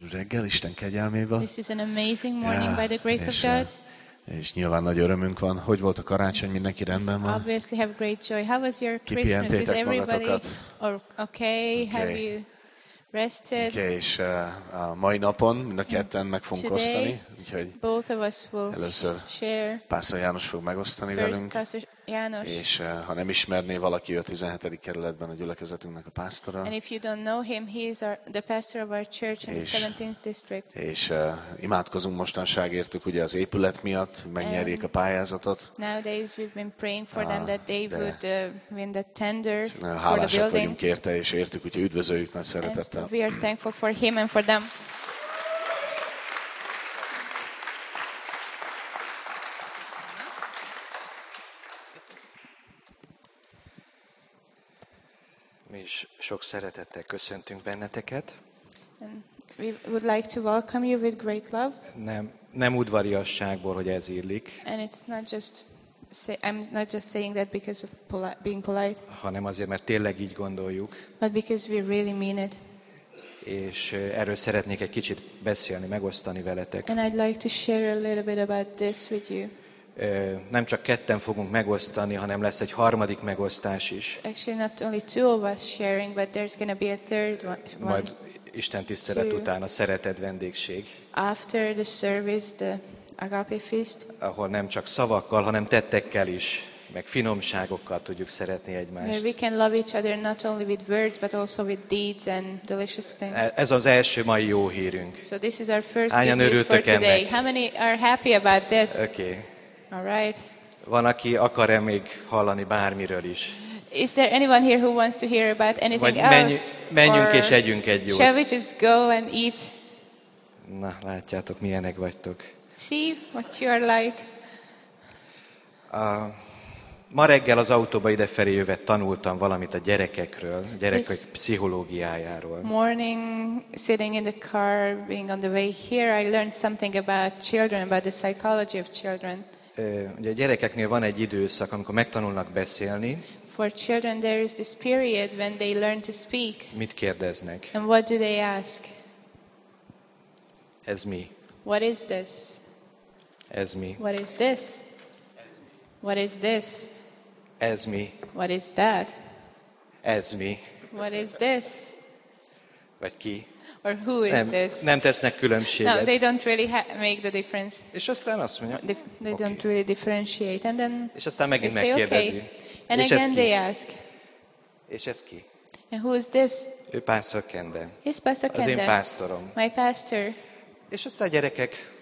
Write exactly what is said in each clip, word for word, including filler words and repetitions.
reggel, Isten kegyelméből. This is an amazing morning Ja, by the grace és, of God. és nyilván nagy örömünk van. Hogy volt a karácsony? Mindenki rendben van? Obviously have great joy. How was your Christmas? Is Kipihentétek everybody magatokat? or okay? Have Okay. you rested? Okay, és uh, a mai napon mind a ketten meg fogunk Today, osztani, úgyhogy both of us will először share. Pásztor János fog megosztani First, velünk, Pastor János. és uh, ha nem ismerné valaki, ő a tizenhetedik kerületben a gyülekezetünknek a pásztora, And if you don't know him, he is our, the pastor of our church in the És- seventeenth district. és uh, imádkozunk mostanság értük ugye az épület miatt, megnyerjék a pályázatot. Nowadays we've been praying for Ah, them that they de- would uh, win the tender for the Hálásak building. vagyunk érte, és értük, úgyhogy üdvözöljük nagy And so szeretettel. we are thankful for him and for them. Mi is sok szeretettel köszöntünk benneteket. And we would like to welcome you with great love. Nem, nem udvariasságból, hogy ez illik, And it's not just say, I'm not just saying that because of poli- being polite, hanem azért, mert tényleg így gondoljuk, but because we really mean it. és erről szeretnék egy kicsit beszélni, megosztani veletek. And I'd like to share a little bit about this with you. Ö, Nem csak ketten fogunk megosztani, hanem lesz egy harmadik megosztás is. Actually, not only two of us sharing, but there's going to be a third one. one. Majd Isten tisztelet után a szeretett vendégség, After the service, the Agape Feast, ahol nem csak szavakkal, hanem tettekkel is, meg finomságokkal tudjuk szeretni where egymást. we can love each other not only with words, but also with deeds and delicious things. E- Ez az első mai jó hírünk. So this is our first Hányan good news for örültök today. ennek? How many are happy about this? Oké. Okay. All right. Van, aki akar-e még hallani bármiről is? Is there anyone here who wants to hear about anything Vagy menj, else? menjünk Or és együnk egy jót. shall we just go and eat? Na, látjátok, milyenek vagytok. See what you are like. A, ma reggel az autóba idefelé jöve tanultam valamit a gyerekekről, a gyerekek This- pszichológiájáról. Morning, sitting in the car, being on the way here, I learned something about children, about the psychology of children. Ö, Ugye a gyerekeknél van egy időszak, amikor megtanulnak beszélni, For children, there is this period when they learn to speak. mit kérdeznek. And what do they ask? Ez mi? What is this? Ez mi? What is this? What is this? Ez mi? What is that? Ez mi? What is this? Vagy ki? Or who is Nem, this? nem tesznek No, különbséget. they don't really ha- make the difference. És aztán azt mondja, Dif- they oké. don't really differentiate. And then És aztán they megint say, megkérdezi. okay. And És ez again they ki? ask, És ez ki? and who is this? Ő Pásztor Kende. He's Pastor Az én Kenda, pásztorom. my pastor. És aztán a gyerekek,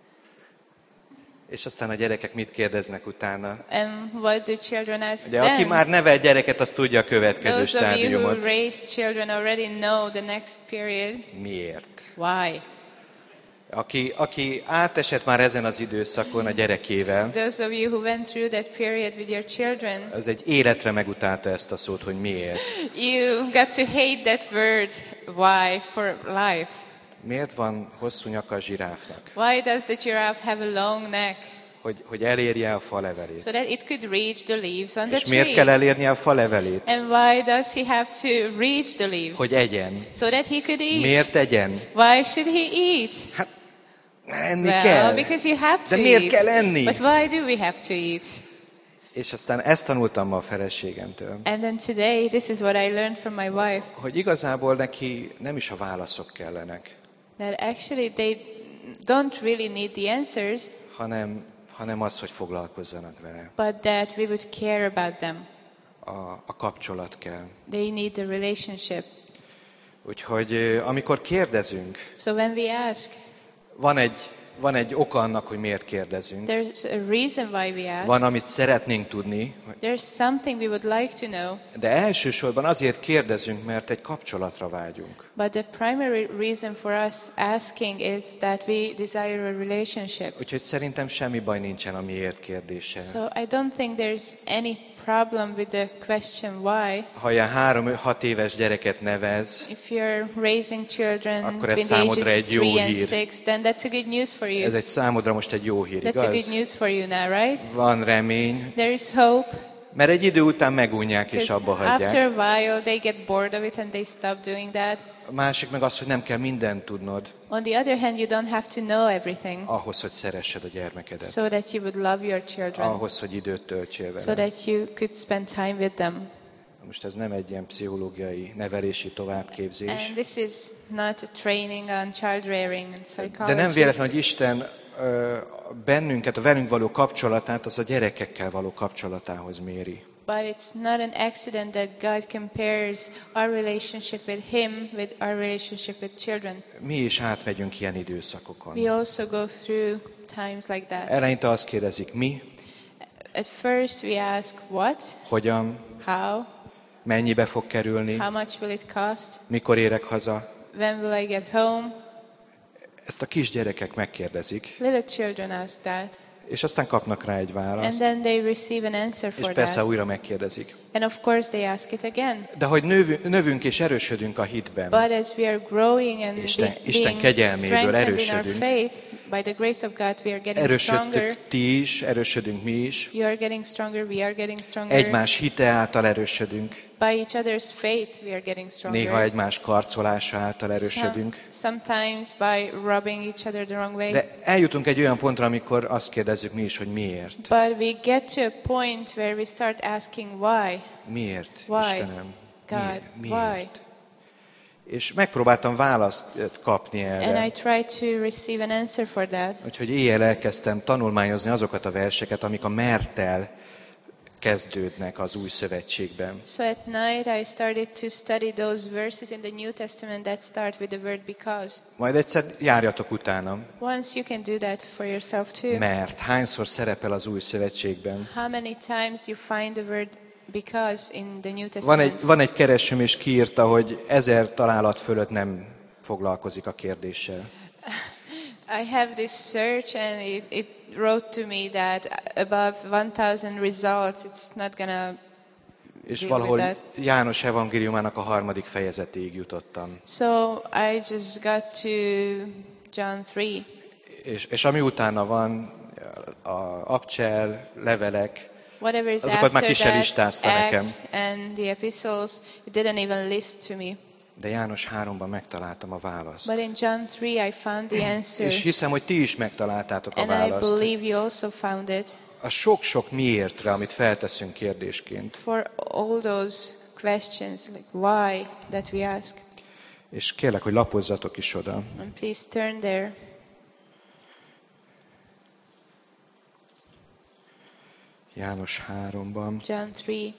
és aztán a gyerekek mit kérdeznek utána? And what do children ask Ugye, aki then? már nevel gyereket, az tudja a következő Those of you who stádiumot. raised children already know the next period. Miért? Why? Aki, aki átesett már ezen az időszakon a gyerekével, Those of you who went through that period with your children, az egy életre megutálta ezt a szót, hogy miért. you got to hate that word, why, for life. Miért van hosszú nyaka a zsiráfnak? Why does the giraffe have a long neck? Hogy, hogy elérje a falevelét. So that it could reach the leaves on the És miért kell tree. elérnie a falevelét? And why does he have to reach the leaves? Hogy egyen. So that he could eat. Miért egyen? Why should he eat? Hát, mert enni Well, kell. because you have to De miért eat. kell enni? But why do we have to eat? És aztán ezt tanultam ma a feleségemtől, And then today, this is what I learned from my wife, hogy igazából neki nem is a válaszok kellenek, that actually they don't really need the answers, hanem, hanem az, hogy foglalkozzanak vele. but that we would care about them. A, a kapcsolat kell. They need the relationship. Úgyhogy ö, amikor kérdezünk, So when we ask, van egy, van egy oka annak, hogy miért kérdezünk. there's a reason why we ask. Van, amit szeretnénk tudni, There's something we would like to know, de elsősorban azért kérdezünk, mert egy kapcsolatra vágyunk. but the primary reason for us asking is that we desire a relationship. Úgyhogy szerintem semmi baj nincsen a miért kérdéssel. So I don't think there's any problem with the question why. Ha ilyen három-hat éves gyereket nevez, If you're raising children Akkor ez between the számodra ages egy jó three and hír. six, then that's a good news for you. ez egy számodra most egy jó hír, That's a good igaz? news for you now, right? Van remény, There is hope. Mert egy idő után megunják és abba Because after hagyják. a while they get bored of it and they stop doing that. A másik meg az, hogy nem kell mindent tudnod On the other hand, you don't have to know everything ahhoz, hogy szeressed a gyermekedet. so that you would love your children, Ahhoz, hogy időt töltsél so vele. that you could spend time with them. Most ez nem egy ilyen pszichológiai nevelési továbbképzés. And this is not a training on child rearing and De psychology. nem véletlen, hogy Isten ö, bennünket, a velünk való kapcsolatát, az a gyerekekkel való kapcsolatához méri. But it's not an accident that God compares our relationship with Him with our relationship with children. Mi is átmegyünk ilyen időszakokon. We also go through times like that. Eleinte azt kérdezik, mi, At first we ask what, hogyan, how, mennyibe fog kerülni, how much will it cost, mikor érek haza. when will I get home. Ezt a kisgyerekek megkérdezik, Little children ask that. és aztán kapnak rá egy And választ, then they receive an answer és for persze that. újra megkérdezik. And of course they ask it again. De hogy növünk, növünk és erősödünk a hitben, But as we are growing and Isten- be- Isten being kegyelméből strengthened in our erősödünk. faith, by the grace of God we are getting stronger. erősödtök ti is, erősödünk mi is, You are getting stronger, we are getting stronger. egymás hite által erősödünk, By each other's faith we are getting stronger. néha egymás karcolása által erősödünk. Some, sometimes by rubbing each other the wrong way. De eljutunk egy olyan pontra, amikor azt kérdezzük mi is, hogy miért. But we get to a point where we start asking why. Miért, Why? Istenem? God, Miért? why? Miért? És megpróbáltam választ kapni And I erre. try to receive an answer for that. Úgyhogy éjjel elkezdtem tanulmányozni azokat a verseket, amik a merttel kezdődnek az új szövetségben. So at night I started to study those verses in the New Testament that start with the word because. Majd egyszer járjatok utánam. Once you can do that for yourself too. Mert hányszor szerepel az új szövetségben? How many times you find the word because in the New Van egy, Testament? van egy keresőm, és kiírta, hogy ezer találat fölött nem foglalkozik a kérdéssel. I have this search and it, it wrote to me that above one thousand results it's not gonna És deal valahol with that. János evangéliumának a harmadik fejezetéig jutottam. So I just got to John three. És, és ami utána van, a abcsel, levelek, Whatever is azokat már after ki se that, listázta nekem. Acts and the epistles, it didn't even list to me. De János háromban megtaláltam a választ. But in John three I found the answer. És hiszem, hogy ti is megtaláltátok a And I választ. believe you also found it. A sok-sok miértre, amit felteszünk kérdésként. For all those questions, like why, that we ask. És kérlek, hogy lapozzatok is oda. And please turn there. János háromban. John three.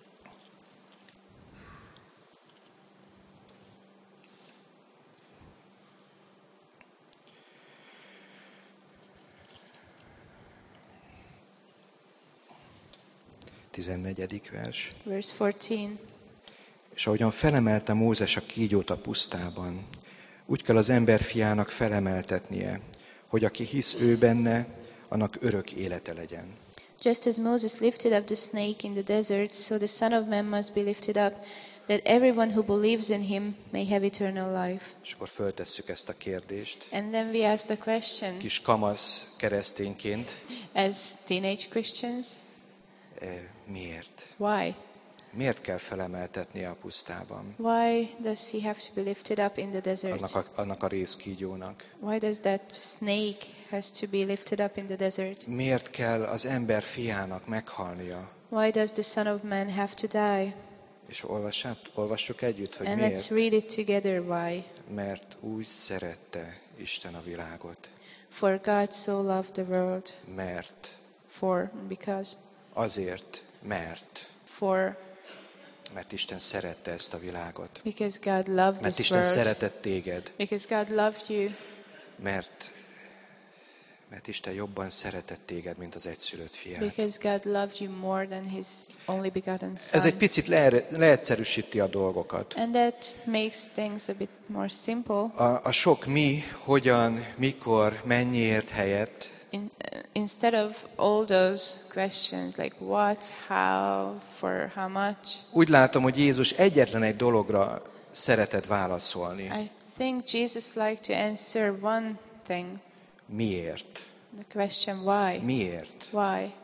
tizennegyedik vers. Verse fourteen. És ahogyan felemelte Mózes a kígyót a pusztában, úgy kell az ember fiának felemeltetnie, hogy aki hisz ő benne, annak örök élete legyen. Just as Moses lifted up the snake in the desert, so the Son of Man must be lifted up, that everyone who believes in him may have eternal life. És akkor föltesszük ezt a kérdést. And then we ask the question, Kis kamasz keresztényként, as teenage Christians, eh, miért? why? Miért kell felemeltetnie a pusztában? Why does he have to be lifted up in the desert? Annak a, annak a rézkígyónak. Why does that snake has to be lifted up in the desert? Miért kell az ember fiának meghalnia? Why does the Son of Man have to die? És olvassát, olvassuk együtt, hogy And miért? let's read it together why. Mert úgy szerette Isten a világot. For God so loved the world. Mert, For, because. azért, mert, For, mert Isten szerette ezt a világot. because God loved Mert this Isten world. szeretett téged. Because God loved you. Mert, mert Isten jobban szeretett téged, mint az egyszülött fiát. Because God loved you more than his only begotten Son. Ez egy picit le, leegyszerűsíti a dolgokat. And that makes things a bit more simple. A, a sok mi, hogyan, mikor, mennyiért helyett In, uh, instead of all those questions like what, how, for how much, úgy látom, hogy Jézus egyetlen egy dologra szeretett válaszolni. I think Jesus liked to answer one thing, Miért? the question why. Miért? Why?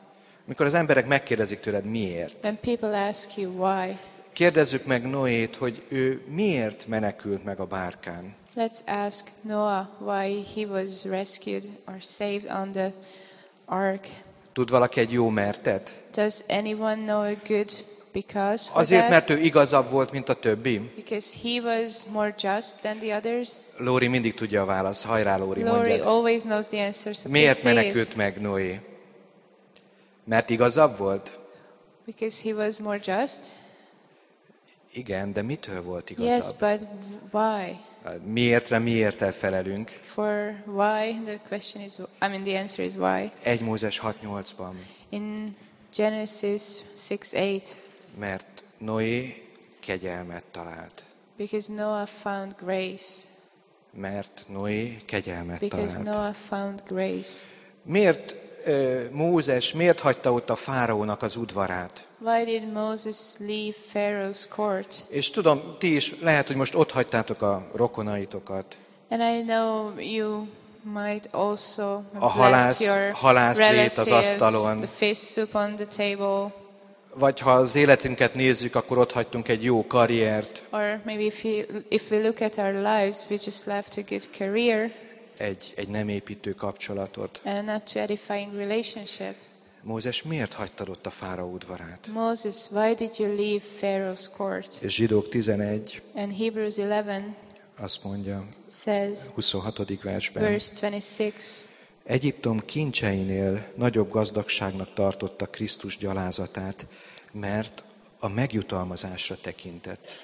Mikor az emberek megkérdezik tőled, miért? When people ask you why, Kérdezzük meg Noét, hogy ő miért menekült meg a bárkán. let's ask Noah why he was rescued or saved on the ark. Tud valaki egy jó mertet? Does anyone know a good because for Azért, that? mert ő igazabb volt, mint a többi? Because he was more just than the others. Lóri mindig tudja a választ. Hajrá, Lóri, Lori mondjad. always knows the answer. So Miért please say it. menekült meg Noé? Mert igazabb volt? Because he was more just? Igen, de mitől volt Yes, igazabb? but why? Miértre miért elfelelünk? For why, the question is, I mean, the answer is why. egy Mózes hat nyolcban. In Genesis six eight, Mert Noé kegyelmet talált. because Noah found grace. Mert Noé kegyelmet Because talált. Noah found grace. Miért ö, Mózes, miért hagyta ott a fáraónak az udvarát? Why did Moses leave Pharaoh's court? És tudom, ti is lehet, hogy most ott hagytátok a rokonaitokat. And I know you might also have A halász- left your halászlét az relatives, asztalon. the fish soup on the table, Vagy ha az életünket nézzük, akkor ott hagytunk egy jó karriert, or maybe if, you, if we look at our lives, we just left a good career egy, egy nem építő kapcsolatot. and a not too edifying relationship. Mózes, miért hagytad ott a fáraó udvarát? Moses, why did you leave Pharaoh's court? És Zsidók tizenegy And Hebrews eleven azt mondja, says, huszonhatodik versben. verse twenty-six, Egyiptom kincseinél nagyobb gazdagságnak tartotta Krisztus gyalázatát, mert a megjutalmazásra tekintett.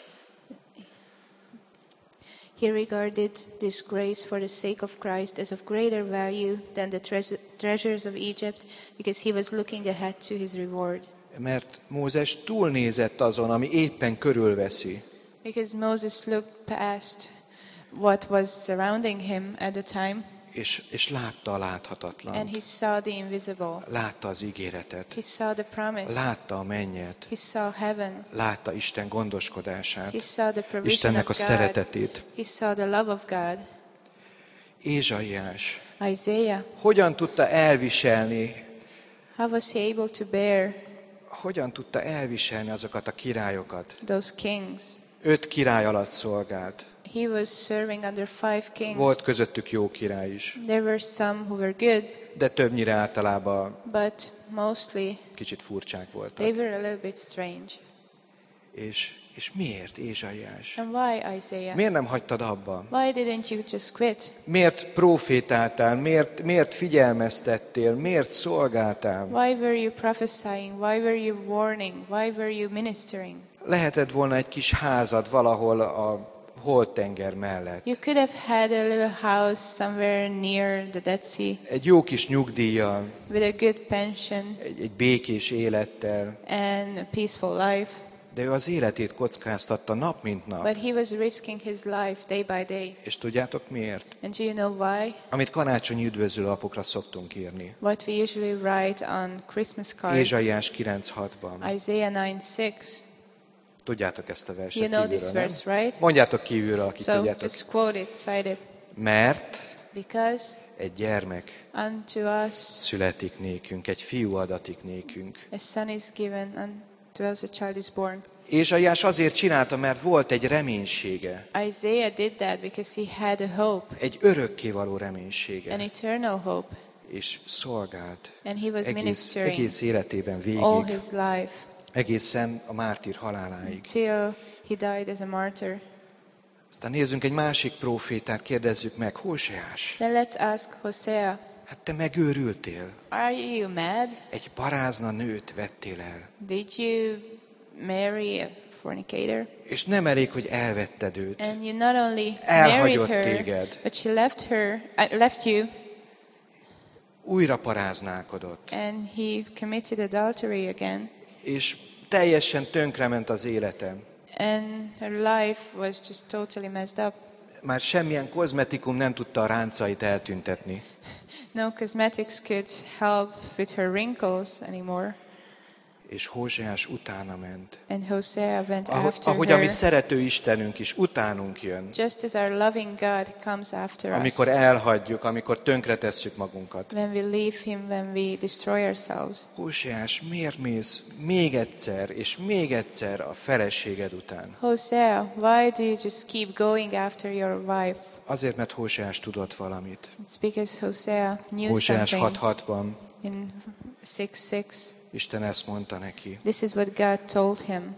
he regarded disgrace for the sake of Christ as of greater value than the treas- treasures of Egypt, because he was looking ahead to his reward. Mert Mózes túlnézett azon, ami éppen körülveszi. Because Moses looked past what was surrounding him at the time, És, és látta a and láthatatlan. he saw the invisible. Látta az ígéretet. He saw the promise. Látta a mennyet. He saw heaven. Látta Isten gondoskodását. He saw the provision Istennek a of God. szeretetét. He saw the love of God. Ézsaiás Isaiah, hogyan tudta elviselni, how was he able to bear hogyan tudta elviselni azokat a királyokat? those kings? Öt király alatt szolgált. He was serving under five kings. Volt közöttük jó király is, There were some who were good, de többnyire általában but mostly kicsit furcsák they voltak. were a little bit strange. És, és miért, Ézsaiás? And why, Isaiah? Miért nem hagytad abba? Why didn't you just quit? Miért profétáltál? Miért, miért figyelmeztettél? Miért szolgáltál? Why were you prophesying? Why were you warning? Why were you ministering? Lehetett volna egy kis házad valahol a Holtenger mellett. You could have had a little house somewhere near the Dead Sea Egy jó kis nyugdíjjal, with a good pension egy, egy békés élettel, and a peaceful life. de ő az életét kockáztatta nap mint nap. But he was risking his life day by day. És tudjátok miért? And do you know why? Amit karácsonyi üdvözlőlapokra szoktunk írni. What we usually write on Christmas cards. Ézsaiás kilenc hatban. Isaiah nine six. Tudjátok ezt a You verset know this kívülről, verse, nem? right? Mondjátok kívülről, akik So tudjátok. just quote it, cite it. Mert Because egy gyermek unto us születik nékünk, egy fiú adatik nékünk. a son is given, unto us a child is born. Ézsaiás azért csinálta, mert volt egy reménysége, Isaiah did that because he had a hope, egy örökkévaló an reménysége, eternal hope, és szolgált and he was egész, ministering egész életében all végig, his life egészen a mártír haláláig. till he died as a martyr. Aztán nézzünk egy másik prófétát, kérdezzük meg, Hóseás, Then let's ask Hosea, hát te megőrültél, are you mad? egy parázna nőt vettél el, Did you marry a fornicator? és nem elég, hogy elvetted őt, And you not only married elhagyott her, téged, but she left her, uh, left you, újra paráználkodott, and he committed adultery again, és teljesen tönkrement az életem. and her life was just totally messed up. Már semmilyen kozmetikum nem tudta a ráncait eltüntetni. No cosmetics could help with her wrinkles anymore. És Hóseás utána ment. And Hosea went Ahogy, after ahogy a mi her, szerető Istenünk is utánunk jön. just as our loving God comes after us. Amikor elhagyjuk, amikor tönkretesszük magunkat. When we leave him, when we destroy ourselves. Hóseás, miért mész még egyszer és még egyszer a feleséged után? Hosea, why do you just keep going after your wife? Azért, mert Hóseás tudott valamit. It's because Hosea knew Hóseás something. hat hatban In six six, Isten ezt mondta neki. this is what God told him.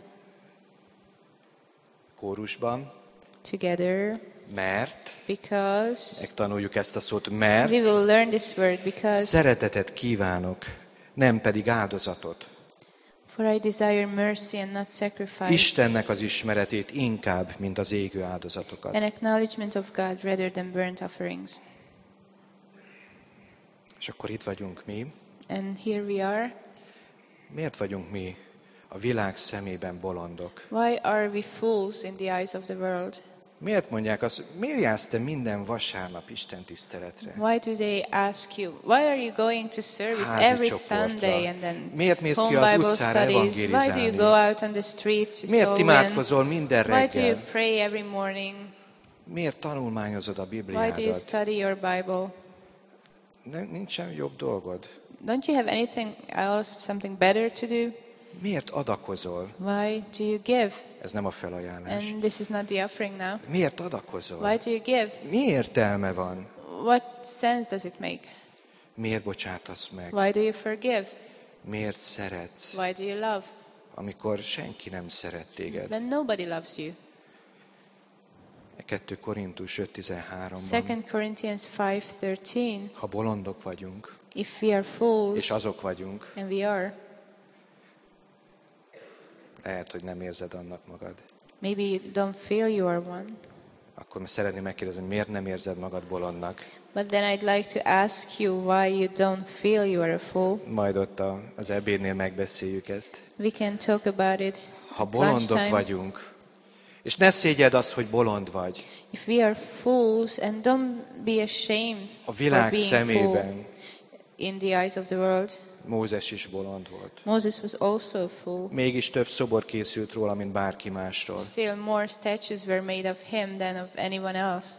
Kórusban, Together, mert, because megtanuljuk ezt a szót, mert we will learn this word, because szeretetet kívánok, nem pedig áldozatot. for I desire mercy and not sacrifice, Istennek az ismeretét inkább, mint az égő áldozatokat. an acknowledgement of God rather than burnt offerings. És akkor itt vagyunk mi. And here we are. Miért vagyunk mi a világ szemében bolondok? Why are we fools in the eyes of the world? Miért mondják azt, miért jársz te minden vasárnap Isten tiszteletre? Why do they ask you, why are you going to service Házi every csoportra. Sunday and then Miért mész ki home az Bible utcára studies? Why do you evangélizálni? go out on the street to Miért soul win? imádkozol minden Why do you reggel? pray every morning? Miért tanulmányozod a Why do you Bibliádat? study your Bible? Nem, nincsen jobb dolgod. Don't you have anything else, something better to do? Miért adakozol? Why do you give? Ez nem a felajánlás. And this is not the offering now. Miért adakozol? Why do you give? Mi értelme van? What sense does it make? Miért bocsátasz meg? Why do you forgive? Miért szeretsz, Why do you love? amikor senki nem szeret téged? When nobody loves you. kettő Korintus öt tizenháromban. Second Corinthians five thirteen. Ha bolondok vagyunk, If we are fools, és azok vagyunk, and we are, lehet, hogy nem érzed annak magad. maybe you don't feel you are one. Akkor szeretném megkérdezni, miért nem érzed magad bolondnak? But then I'd like to ask you why you don't feel you are a fool. Majd ott a, az ebédnél megbeszéljük ezt. We can talk about it Ha at bolondok lunchtime. vagyunk, és ne szégyeld azt, hogy bolond vagy, If we are fools, and don't be ashamed a for világ being fool szemében in the eyes of the world. Mózes is bolond volt. Moses was also a fool. Mégis több szobor készült róla, mint bárki másról. Still more statues were made of him than of anyone else.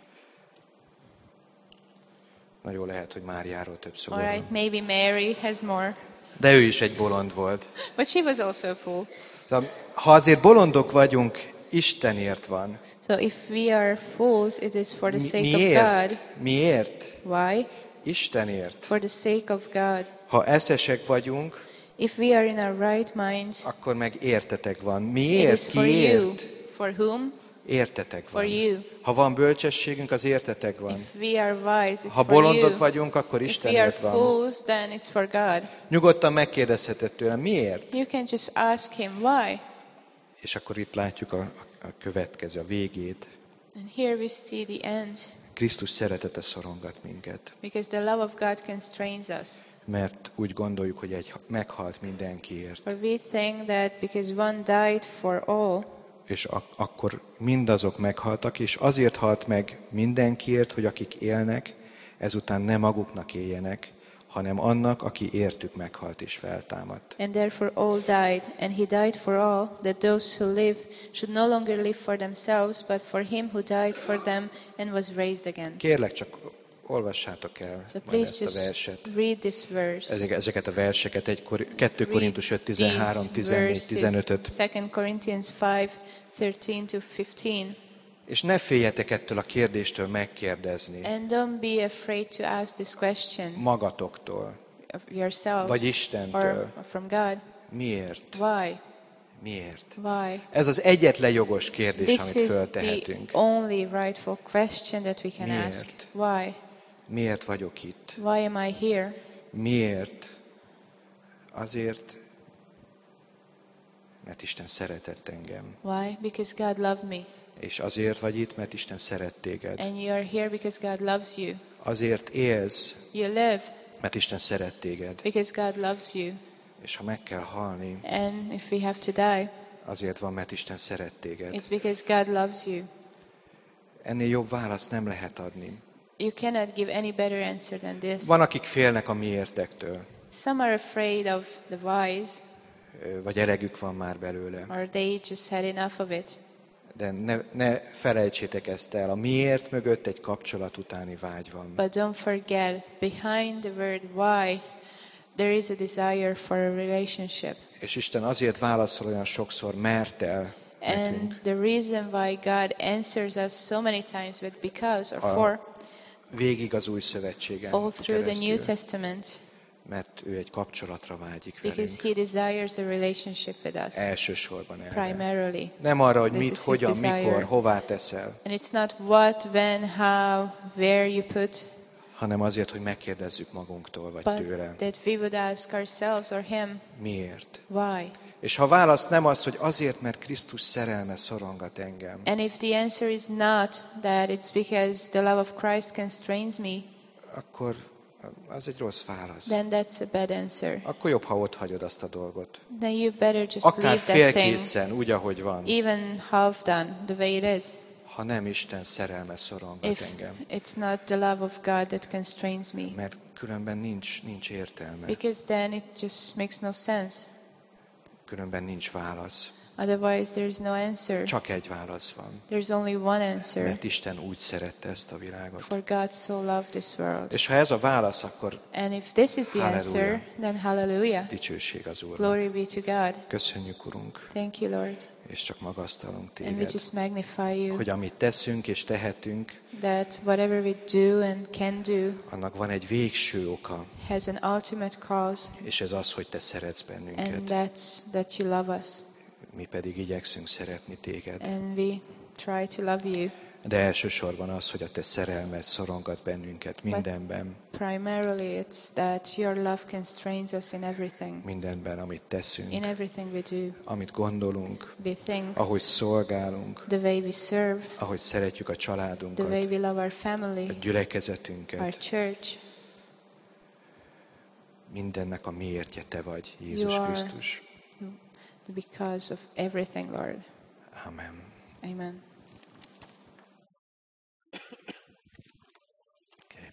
Nagyon lehet, hogy Máriáról több szobor All van. right, maybe Mary has more. De ő is egy bolond volt. But she was also a fool. Szóval, ha azért bolondok vagyunk, Istenért van. So if we are fools, it is for the Mi- sake of miért? God. Miért? Why? Istenért. For the sake of God. Ha eszesek vagyunk, If we are in our right mind, akkor meg értetek van. it is Miért? for you. Kiért? For whom? Értetek For van. you. Ha van bölcsességünk, az értetek van. If we are wise, it's Ha for bolondok you. vagyunk, akkor If we are Istenért van. fools, then it's for God. Nyugodtan megkérdezheted tőlem, miért? You can just ask him why. És akkor itt látjuk a, a következő, a végét. And here we see the end. Krisztus szeretete szorongat minket. Because the love of God constrains us. Mert úgy gondoljuk, hogy egy meghalt mindenkiért. For we think that because one died for all, És ak- akkor mindazok meghaltak, és azért halt meg mindenkiért, hogy akik élnek, ezután ne maguknak éljenek, hanem annak, aki értük meghalt és feltámadt. and therefore all died, and he died for all, that those who live should no longer live for themselves, but for him who died for them and was raised again. Kérlek, csak olvassátok el So majd please ezt a just verset. read this verse. Ezek- Ezeket a verseket, egy Kor- kettő Korintus öt, Read tizenhárom, these tizennégy, verses, tizenötöt. Second Corinthians five, thirteen to fifteen. És ne féljetek ettől a kérdéstől megkérdezni And don't be afraid to ask this question magatoktól, of yourselves vagy Istentől. or from God. Miért? Why? Miért? Why? Ez az egyetlen jogos kérdés, This amit is the föltehetünk. only rightful question that we can Miért? ask. Why? Miért vagyok itt? Why am I here? Miért? Azért, mert Isten szeretett engem. Why? Because God loved me. És azért vagy itt, mert Isten szeret téged. And you are here because God loves you. Azért élsz, You live mert Isten szeret téged. because God loves you. És ha meg kell halni, And if we have to die, azért van, mert Isten szeret téged. it's because God loves you. Ennél jobb választ nem lehet adni. You cannot give any better answer than this. Van, akik félnek a miértektől. Some are afraid of the whys. vagy elegük van már belőle. or they just had enough of it. De ne, ne felejtsétek ezt el, a miért mögött egy kapcsolat utáni vágy van. But don't forget, behind the word why, there is a desire for a relationship. És Isten azért válaszol olyan sokszor, mert el nekünk. And the reason why God answers us so many times with because or for, Végig az új szövetségen all through the New keresztül, Testament, mert ő egy kapcsolatra vágyik because velünk. He desires a relationship with us, Elsősorban erre. primarily. Nem arra, hogy This mit, is his hogyan, desire. mikor, hová teszel, And it's not what, when, how, where you put, hanem azért, hogy megkérdezzük magunktól, vagy but tőle. that we would ask ourselves or Him, Miért? why? És ha a válasz nem az, hogy azért, mert Krisztus szerelme szorongat engem, And if the answer is not that it's because the love of Christ constrains me, akkor az egy rossz válasz. then that's a bad answer. Akkor jobb, ha ott hagyod azt a dolgot. Then you better just Akár leave that thing, félkészen, úgy, ahogy van. even half done, the way it is. Ha nem Isten szerelme szorongat If engem. it's not the love of God that constrains me, Mert különben nincs, nincs értelme. because then it just makes no sense. Különben nincs válasz. Otherwise, there's no answer. Csak egy válasz van. There's only one answer. Mert Isten úgy szerette ezt a világot. For God so loved this world. És ha ez a válasz, akkor And if this is the Hallelujah. answer, then hallelujah. dicsőség az Úrnak. Glory be to God. Köszönjük, Urunk, Thank you, Lord. és csak magasztalunk And we Téged, just magnify you hogy amit teszünk és tehetünk, that whatever we do and can do annak van egy végső oka, has an ultimate cause, és ez az, hogy Te szeretsz and bennünket. that's that you love us. Mi pedig igyekszünk szeretni Téged. And we try to love you. De elsősorban az, hogy a Te szerelmed szorongat bennünket mindenben, Primarily, it's that your love constrains us in everything, mindenben, amit teszünk, in everything we do. amit gondolunk, We think, ahogy szolgálunk, the way we serve, ahogy szeretjük a the családunkat, way we love our a family, our gyülekezetünket. church. Mindennek a miértje Te vagy, Jézus You are- Krisztus. Because of everything, Lord. Amen. Amen. Okay.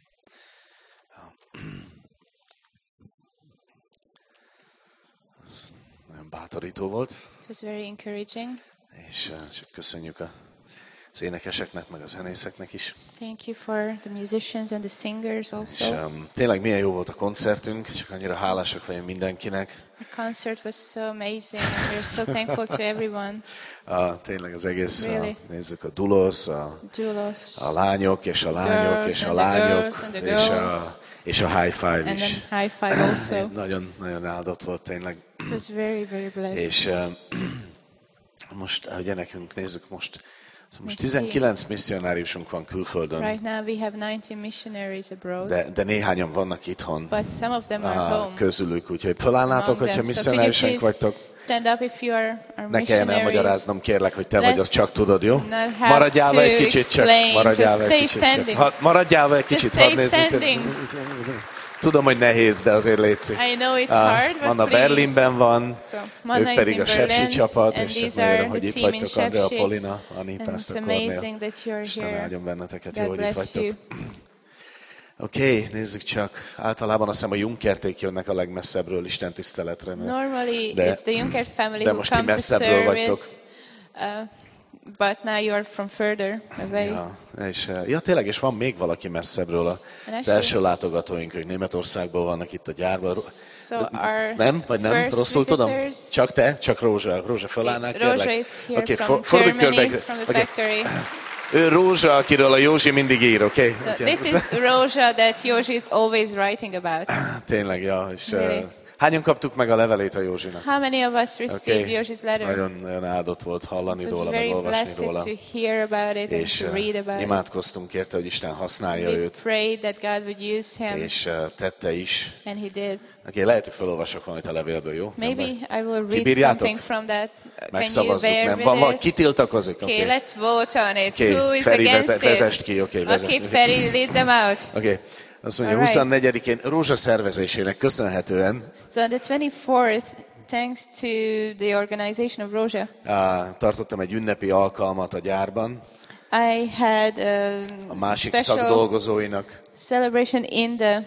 Ez nagyon bátorító volt, It was very encouraging. és eh, csak köszönjük a, az énekeseknek, meg a zenészeknek is. Thank you for the musicians and the singers És also. um, tényleg milyen jó volt a koncertünk, csak annyira hálásak vagyunk mindenkinek. The concert was so amazing, and we're so thankful to everyone. A, tényleg az egész, Really? a, nézzük a dulos, a, Doulos, a lányok, és a lányok, girls és a and the lányok, girls and the és girls. a, és a high five and is. then high five also. Nagyon, nagyon áldott volt tényleg. It was very, very blessed. És uh, most, ugye nekünk nézzük most, most Let's see. tizenkilenc misszionáriusunk van külföldön, Right now we have nineteen missionaries abroad, de, de néhányan vannak itthon but some of them are ah, home. közülük, úgyhogy fölállnátok, among hogyha them. So could you misszionáriusaink please vagytok. stand up if you are our Ne kelljen missionaries. elmagyaráznom, kérlek, hogy te Let- vagy, azt csak tudod, jó? not have Maradjál le egy to kicsit csak, explain, maradjál just le egy stay kicsit csak. standing. Ha, maradjál le egy Just kicsit, stay hadd nézzük. standing. Tudom, hogy nehéz, de azért létszik. I know it's Ah, hard, but Anna please. Berlinben van, So, ők Manna is pedig in a Sepsi Berlin, csapat, and és csak these are nagyon, hogy the itt team in vagytok, Andrea, Sepsi. Polina, Ani, And it's Pastor amazing Cornél. that you're Isten here. áldjon benneteket, God jó, hogy itt bless vagytok. you. Oké, okay, nézzük csak. Általában azt hiszem a Junkerték jönnek a legmesszebbről Isten tiszteletre. mert- Normally, De- it's the Juncker family de who most ti come to messzebbről vagytok. service, uh, but now you are from further away. Ja, és, eh, ja, tényleg, és van még valaki messzebbről. A- Az actually- első látogatóink, hogy Németországból vannak itt a gyárban. So our Nem? Vagy nem? first Rosszul tudom? visitors- Csak te? Csak Rózsa? Rózsa, fölállnál, kérlek? Roja is here Oké, from for- fordulj Germany, körbe. from the Oké. factory. Ő Rózsa, akiről a Józsi mindig ír, oké? So Okay? this is Roja that Yoshi is always writing about. Tényleg, ja. És, eh, Really? hányan kaptuk meg a levelét a Józsinak? How many of us received Oké. Yoshi's letter? Nagyon, nagyon áldott volt hallani It was róla, meg very olvasni blessed róla. to hear about it and És to eh, read about it. imádkoztunk érte, hogy Isten használja We őt, prayed that God would use him, és eh, tette is. and he did. Oké, lehet, hogy felolvasok valamit a levélből, jó? Nem Maybe baj. I will read Kibírjátok? something from that. Can you Megszavazzuk, bear nem? with Van, van, it? ki tiltakozik? Okay, Oké, let's vote on it. Oké, Who is Feri, against veze- it? vezest ki, oké, vezest Okay, ki. Feri, lead them out. Oké, azt mondja, Alright. huszonnegyedikén Rózsa szervezésének köszönhetően So on the twenty-fourth, thanks to the organization of Roja, á, tartottam egy ünnepi alkalmat a gyárban, I had a a másik special szakdolgozóinak, celebration in the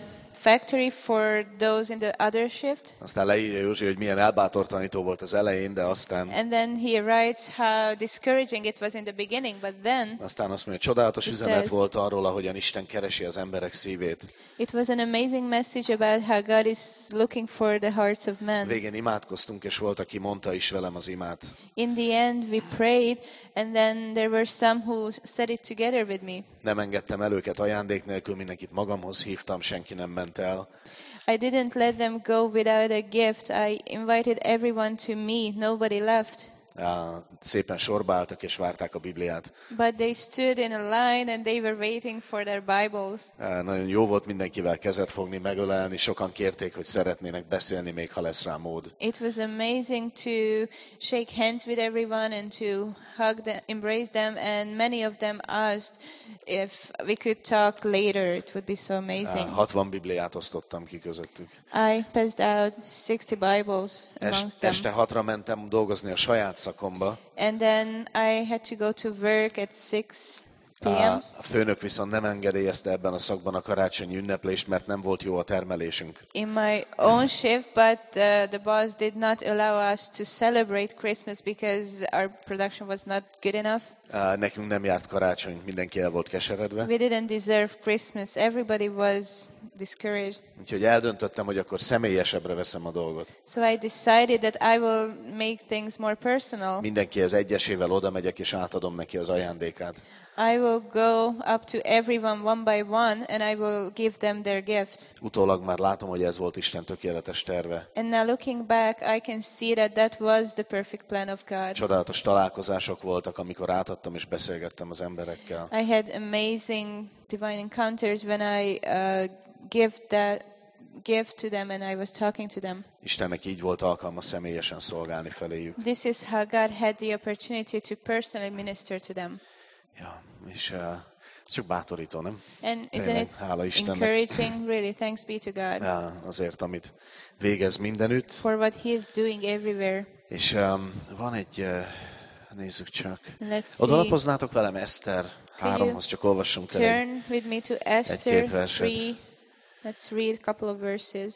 factory for those in the other shift. Aztán leírja Józsi, hogy milyen elbátortalanító volt az elején, de aztán, And then he writes how discouraging it was in the beginning, but then aztán azt mondja, csodálatos He üzenet says- volt arról, ahogyan Isten keresi az emberek szívét. it was an amazing message about how God is looking for the hearts of men. Végén imádkoztunk, és volt, aki mondta is velem az imát. In the end, we prayed, and then there were some who said it together with me. Nem engedtem el őket ajándék nélkül, mindenkit magamhoz hívtam, senki nem ment el. I didn't let them go without a gift. I invited everyone to me. Nobody left. Á, szépen sorba álltak, és várták a Bibliát. But they stood in a line and they were waiting for their Bibles. Á, nagyon jó volt mindenkivel kezet fogni, megölelni. Sokan kérték, hogy szeretnének beszélni, még ha lesz rá mód. It was amazing to shake hands with everyone and to hug them, embrace them, and many of them asked if we could talk later. It would be so Á, amazing. hatvan Bibliát osztottam ki közöttük. I passed out sixty Bibles Es, amongst them. este hatra mentem dolgozni a saját szakomba. And then I had to go to work at six p.m. Á, a főnök viszont nem engedélyezte ebben a szakban a karácsonyi ünneplést, mert nem volt jó a termelésünk. in my own shift, but uh, the boss did not allow us to celebrate Christmas because our production was not good enough. Á, nekünk nem járt karácsony, mindenki el volt keseredve. We didn't deserve Christmas. Everybody was discouraged. Úgyhogy eldöntöttem, hogy akkor személyesebbre veszem a dolgot. So I decided that I will make things more personal. Mindenki az egyesével oda megyek, és átadom neki az ajándékát. I will go up to everyone one by one and I will give them their gift. Utólag már látom, hogy ez volt Isten tökéletes terve. And now looking back, I can see that that was the perfect plan of God. Csodálatos találkozások voltak, amikor átadtam és beszélgettem az emberekkel. I had amazing divine encounters when I uh, give that gift to them and I was talking to them. Istennek így volt alkalma személyesen szolgálni feléjük. This is how God had the opportunity to personally minister to them. Ja, és uh, ez csak bátorító, nem? And isn't Tényleg, it hála Istennek. encouraging? Really, thanks be to God Ja, azért, amit végez mindenütt. for what He is doing everywhere. És um, van egy, uh, nézzük csak. Let's Oda see. lapoznátok velem Eszter háromhoz, csak olvassunk tényleg. Turn with me to Esther Egy-két verset. three. Let's read a couple of verses.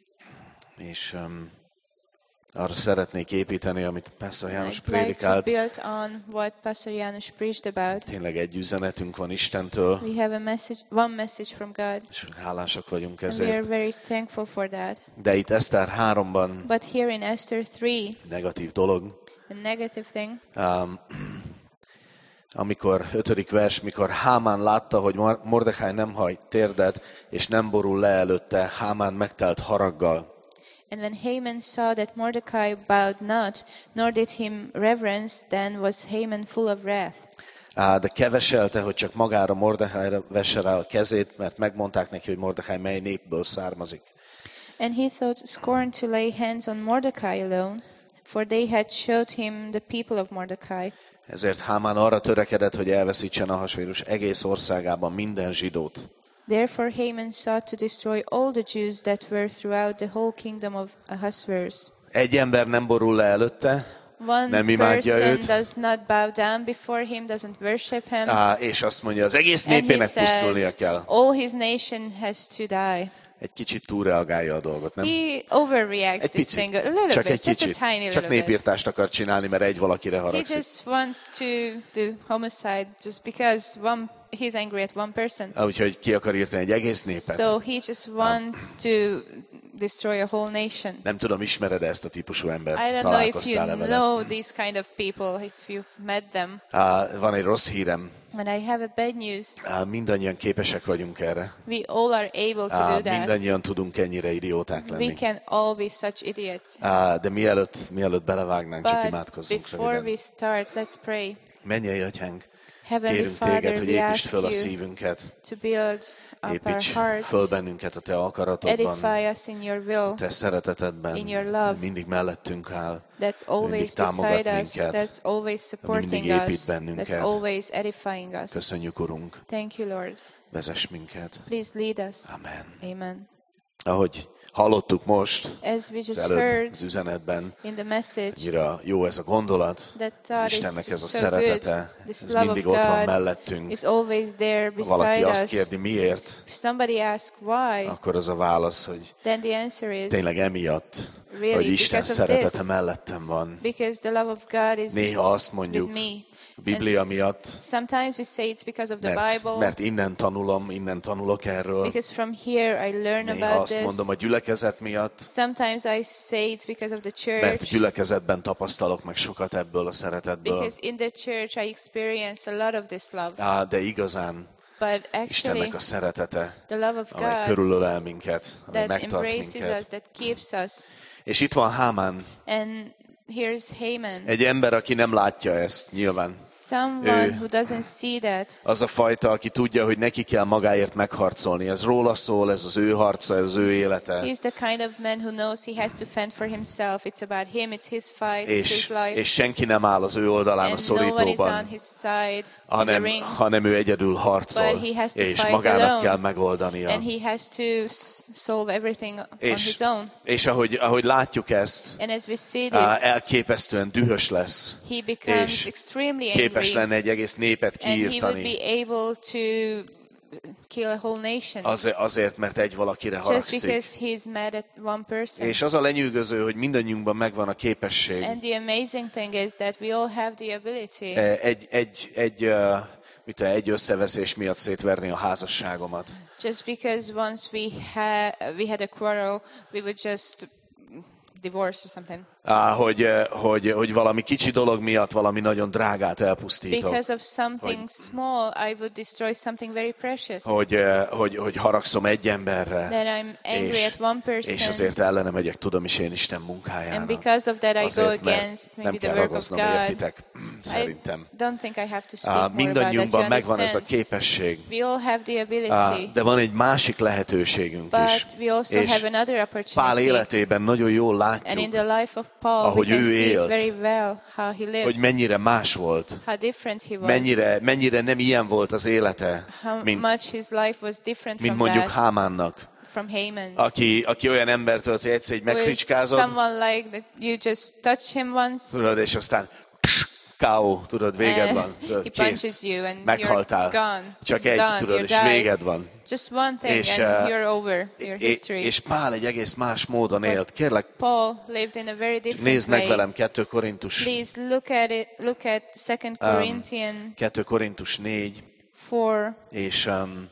És um, arra szeretnék építeni, amit Pastor János I'd like to prédikált. build on what Pastor János preached about. Tényleg egy üzenetünk van Istentől, We have a message, one message from God, és hálásak vagyunk and we are ezért. very thankful for that. De itt Eszter háromban But here in Esther three, negatív dolog. a negative thing, Um, amikor, ötödik vers, mikor Hámán látta, hogy Mordechai nem hajt térdet, és nem borul le előtte, Hámán megtelt haraggal. and when Haman saw that Mordecai bowed not, nor did him reverence, then was Haman full of wrath. Á, de keveselte, hogy csak magára Mordechaira vesse rá a kezét, mert megmondták neki, hogy Mordechai mely népből származik. And he thought scorn to lay hands on Mordecai alone, for they had showed him the people of Mordecai. Ezért Hámán arra törekedett, hogy elveszítsen Ahasvérus egész országában minden zsidót. Therefore Haman sought to destroy all the Jews that were throughout the whole kingdom of Ahasuerus. Egy ember nem borul le előtte, One nem imádja person őt, does not bow down before him, doesn't worship him, á, és azt mondja, az egész and he népének pusztulnia says, kell. all his nation has to die. Egy kicsit túlreagálja a dolgot, nem? He overreacts Egy this thing picit, a little csak bit, egy just kicsit. a tiny Csak little bit. népírtást akar csinálni, mert egy valakire He haragszik. just wants to do homicide just because one he's angry at one person. Ah, úgyhogy ki akar írteni egy egész népet. So he just wants to destroy a whole nation. Nem tudom, ismered -e ezt a típusú embert? I don't know if you Találkoztál-e vele? know these kind of people, if you've met them. Ah, van egy rossz hírem. And I have a bad news. Ah, mindannyian képesek vagyunk erre. We all are able to Ah, do that. mindannyian tudunk ennyire idióták We lenni. can all be such idiots. Ah, de mielőtt, mielőtt belevágnánk, csak But imádkozzunk before we röviden. start, let's pray. Mennyei Atyánk, Heavenly kérünk Father, téged, hogy we építsd ask föl a you szívünket, to build up our építs hearts, föl bennünket a te akaratodban, edify us in your will, te szeretetedben, in your love. mindig mellettünk áll, that's always támogat beside us, minket, that's always supporting mindig épít us, bennünket. that's always edifying us. Köszönjük, Urunk, Thank you, Lord. vezess minket. Please lead us. Amen. Amen. ahogy hallottuk most As we az just előbb heard az üzenetben, in the message, annyira jó ez a gondolat, that thought is Istennek ez a so good. szeretete, This ez love mindig of ott van God mellettünk. is always there Ha valaki beside azt us. kérdi, miért, If somebody asks why, akkor az a válasz, hogy then the answer is tényleg emiatt, really hogy Isten because of szeretete this. mellettem van. Because the love of God is Néha azt with mondjuk me. a Biblia miatt, Sometimes we say it's because of the mert, Bible, mert innen tanulom, innen tanulok erről. because from here I learn Néha about azt this. mondom a gyülekezet miatt, Sometimes I say it's because of the mert a church, gyülekezetben tapasztalok meg sokat ebből a szeretetből. because in the church I experience a lot of this love. Á, de igazán But actually, Istennek a szeretete, the love of amely God körülölel minket, amely that megtart embraces us, minket. that keeps us. És itt van Hámán, And here's Haman, egy ember, aki nem látja ezt nyilván. someone Ő- who doesn't see that. Az a fajta, aki tudja, hogy neki kell magáért megharcolni. Ez róla szól, ez az ő harca, ez az ő élete. He's the kind of man who knows he has to fend for himself. It's about him, it's his fight, it's És, his life. és senki nem áll az ő oldalán a And nobody's on szorítóban, his side in the hanem, ring. hanem ő egyedül harcol, But he has to és fight magának alone. kell megoldania. And he has to s- solve everything on És, his own. és ahogy, ahogy látjuk ezt, And as we see á, this, elképesztően dühös lesz, he becomes és extremely képes angry. lenne egy egész népet And he would kiírtani. be able to kill a whole nation. Azért, azért, mert egy valakire Just haragszik. because he's mad at one person. És az a lenyűgöző, hogy mindannyiunkban megvan a képesség. And the amazing thing is that we all have the ability Eh, Egy, egy, egy, uh, mit tudom, egy összeveszés miatt szétverni a házasságomat. just because once we had we had a quarrel, we would just divorce or something. Á, hogy, eh, hogy, hogy valami kicsi dolog miatt valami nagyon drágát elpusztítok. Because of something small, I would destroy something very precious. Hogy, eh, hogy, hogy haragszom egy emberre, That I'm angry és, at one és person, azért ellene megyek, tudom is én Isten and munkájának. because of that I go Azért, mert against nem maybe the kell work of ragoznom, God. értitek? Szerintem. I don't think I have to speak Á, more about that. mindannyiunkban You megvan ez a understand? képesség. We all have the Á, ability, de van egy másik lehetőségünk is. but we also És have another Pál opportunity. életében nagyon jól And in látjuk, the life of Paul, we ahogy can ő see it élt, very well how he lived, hogy mennyire más volt, how different he was, mennyire, mennyire nem ilyen volt az élete, how mint, much his life was different mint from mondjuk that, Hámánnak, from Haman's. aki, aki olyan embert volt, hogy egyszer egy Who is megfricskázod, someone like that you just touch him once, tudod, és aztán ká ó, tudod, véged and van, tudod, he punches kész, you and meghaltál, you're gone. csak You're egy, done, tudod, you're és died. véged van. Just one thing És, and uh, you're over your É- history. És Pál egy egész más módon élt. Kérlek, Paul lived in a very different nézd meg way. velem kettő Korintus, Please look at it. Look at Second Corinthians kettő Korintus négy, four. és, um,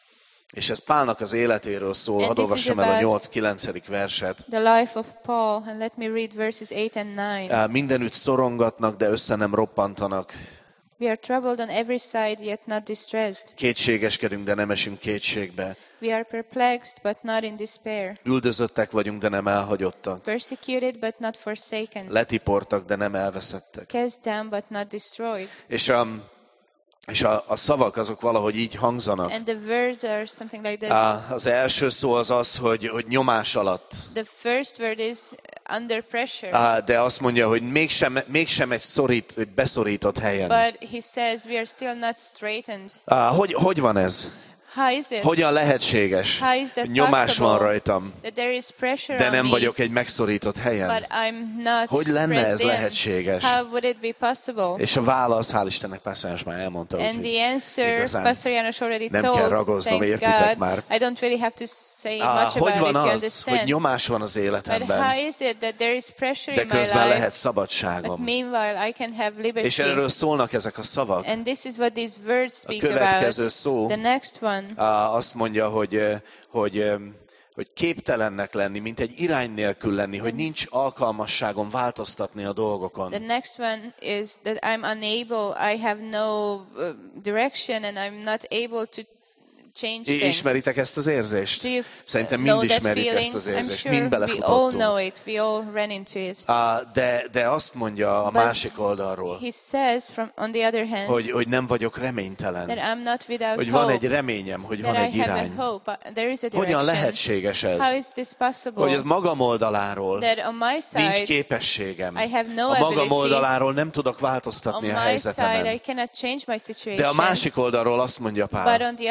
és ez Pálnak az életéről szól. And Hadd this is olvassam el a about- nyolc-kilencedik verset. The life of Paul, and let me read verses eight and nine. Á, Mindenütt szorongatnak, de össze nem roppantanak. We are troubled on every side, yet not distressed. Kétségeskedünk, de nem esünk kétségbe. We are perplexed, but not in despair. Üldözöttek vagyunk, de nem elhagyottak. Persecuted, but not forsaken. Letiportak, de nem elveszettek. Cast down, but not destroyed. És, um, és a, a szavak azok valahogy így hangzanak. And the words are something like this. Á, Az első szó az az, hogy, hogy nyomás alatt. The first word is under pressure. Á, De azt mondja, hogy mégsem, mégsem egy, szorít, egy beszorított helyen. But he says we are still not straightened. Á, Hogy, hogy van ez? How is it Hogyan lehetséges? How is that Nyomás possible? van rajtam, that there is pressure de on nem me, vagyok egy megszorított but helyen. I'm not Hogy lenne pressed ez in? lehetséges? How would it be possible? És a válasz, hál' Istennek, persze János már elmondta, And úgyhogy the answer, igazán Pastor Janos already nem told, kell ragoznom, thanks értitek God, már. I don't really have to say Á, much hogy about van it, you az, hogy understand. nyomás van az But how életemben, is it that there is pressure de in my közben life, lehet but szabadságom? meanwhile I can have liberty? És erről szólnak ezek a szavak. And this is what these words speak következő about. szó, The next one, Á, Azt mondja, hogy, hogy, hogy képtelennek lenni, mint egy irány nélkül lenni, hogy nincs alkalmasságom változtatni a dolgokon. the next one is that I'm unable, I have no uh, direction and I'm not able to change I- things. Ismeritek ezt az érzést? Do you f- Szerintem know mind that ismerik feeling? ezt az I'm érzést, sure mind we all belefutottunk. know it. We all ran into it. Á, De, de azt mondja a But másik oldalról, He says, from on the other hand, hogy, hogy nem vagyok reménytelen. that I'm not without Hogy van hope. egy reményem, hogy That van I egy have irány. a hope. Uh, There is a Hogyan direction. lehetséges How ez? is this possible? Hogy ez magam oldaláról That on my nincs side, képességem. I have no A magam ability. oldaláról nem tudok on változtatni a my side, I helyzetemen. cannot change my situation. De a másik oldalról azt mondja But Pál, on the other hand,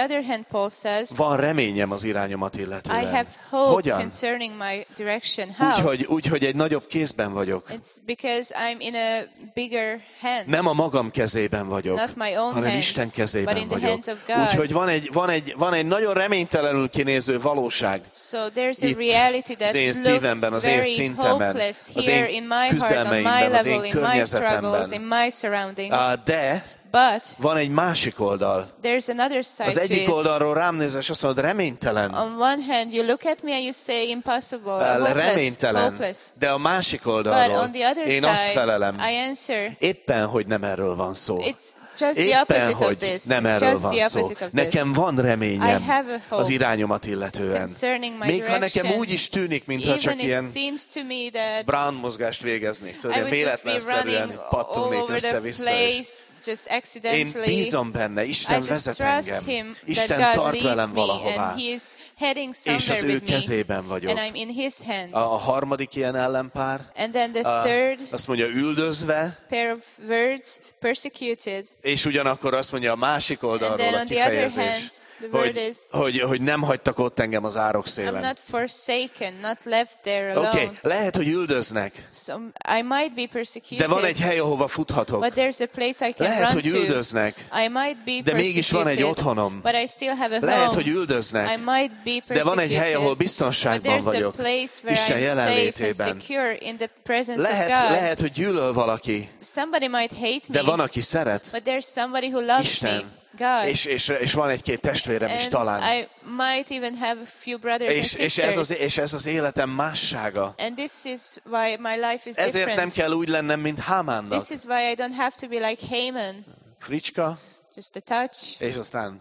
Paul says, van reményem az irányomat I illetően. have hope Hogyan? concerning my direction. How? Úgyhogy úgy, hogy egy nagyobb kézben vagyok. It's because I'm in a bigger hand. Nem a magam kezében vagyok, Not my own hanem hands, Isten but kezében in the vagyok. hands of God. Úgyhogy van egy, van, egy, van egy nagyon reménytelenül kinéző valóság. So there's a Itt reality that az én looks szívemben, az én very szintemen, hopeless az here én in my heart, on my küzdelmeimben, az én level, in my környezetemben. struggles, in my surroundings. Ah, De But van egy másik oldal. there's another side Az to egyik it. oldalról rám nézel, és azt mondod, reménytelen. On one hand, you look at me and you say impossible, Ah, hopeless, Reménytelen. hopeless. De a másik But oldalról on the other én azt side, felelem, I answer, éppen, hogy nem erről van szó. it's just the Éppen, opposite of hogy this. nem It's erről just van the szó. opposite of this. Nekem van I reményem have a hope az irányomat illetően. concerning my Még ha nekem direction. úgy is tűnik, mintha csak Even ilyen it seems to me that Brown mozgást végeznék. Tudod, I ilyen would just be véletlenszerűen running all pattognék over the össze-vissza. És place, just én accidentally. bízom benne, I Isten just vezet trust engem. him Isten that God tart velem leads me valahová. and he is heading És az somewhere ő with me kezében vagyok. and I'm in his hand. A, a harmadik ilyen ellenpár, And then the a, third azt mondja, üldözve, pair of words, persecuted. és ugyanakkor azt mondja a másik And oldalról then a on the other kifejezés, hand, the word hogy, is, hogy, hogy nem hagytak ott engem az árok I'm szélen. not forsaken, not left there Oké, alone. okay, lehet, hogy üldöznek, So I might be persecuted, de van egy hely, ahova futhatok. but there's a place I can Lehet, run hogy to. üldöznek, I might be de mégis van egy persecuted, otthonom. but I still have a Lehet, home. hogy I üldöznek, might be persecuted, de van egy hely, ahol but biztonságban there's a vagyok. place where Isten I'm safe and jelenlétében. secure in the presence Lehet, of God. lehet, hogy gyűlöl valaki, Somebody might hate de me, van, aki szeret. but there's somebody who loves Isten. me, God. És, és, és van egy-két testvérem is And talán. I might even have a few brothers És, and és, ez sisters. az, és ez az életem mássága. And this is why my life is Ezért nem different. kell úgy lennem, mint Hámánnak. This is why I don't have to be like Haman, Fricska, just a touch és aztán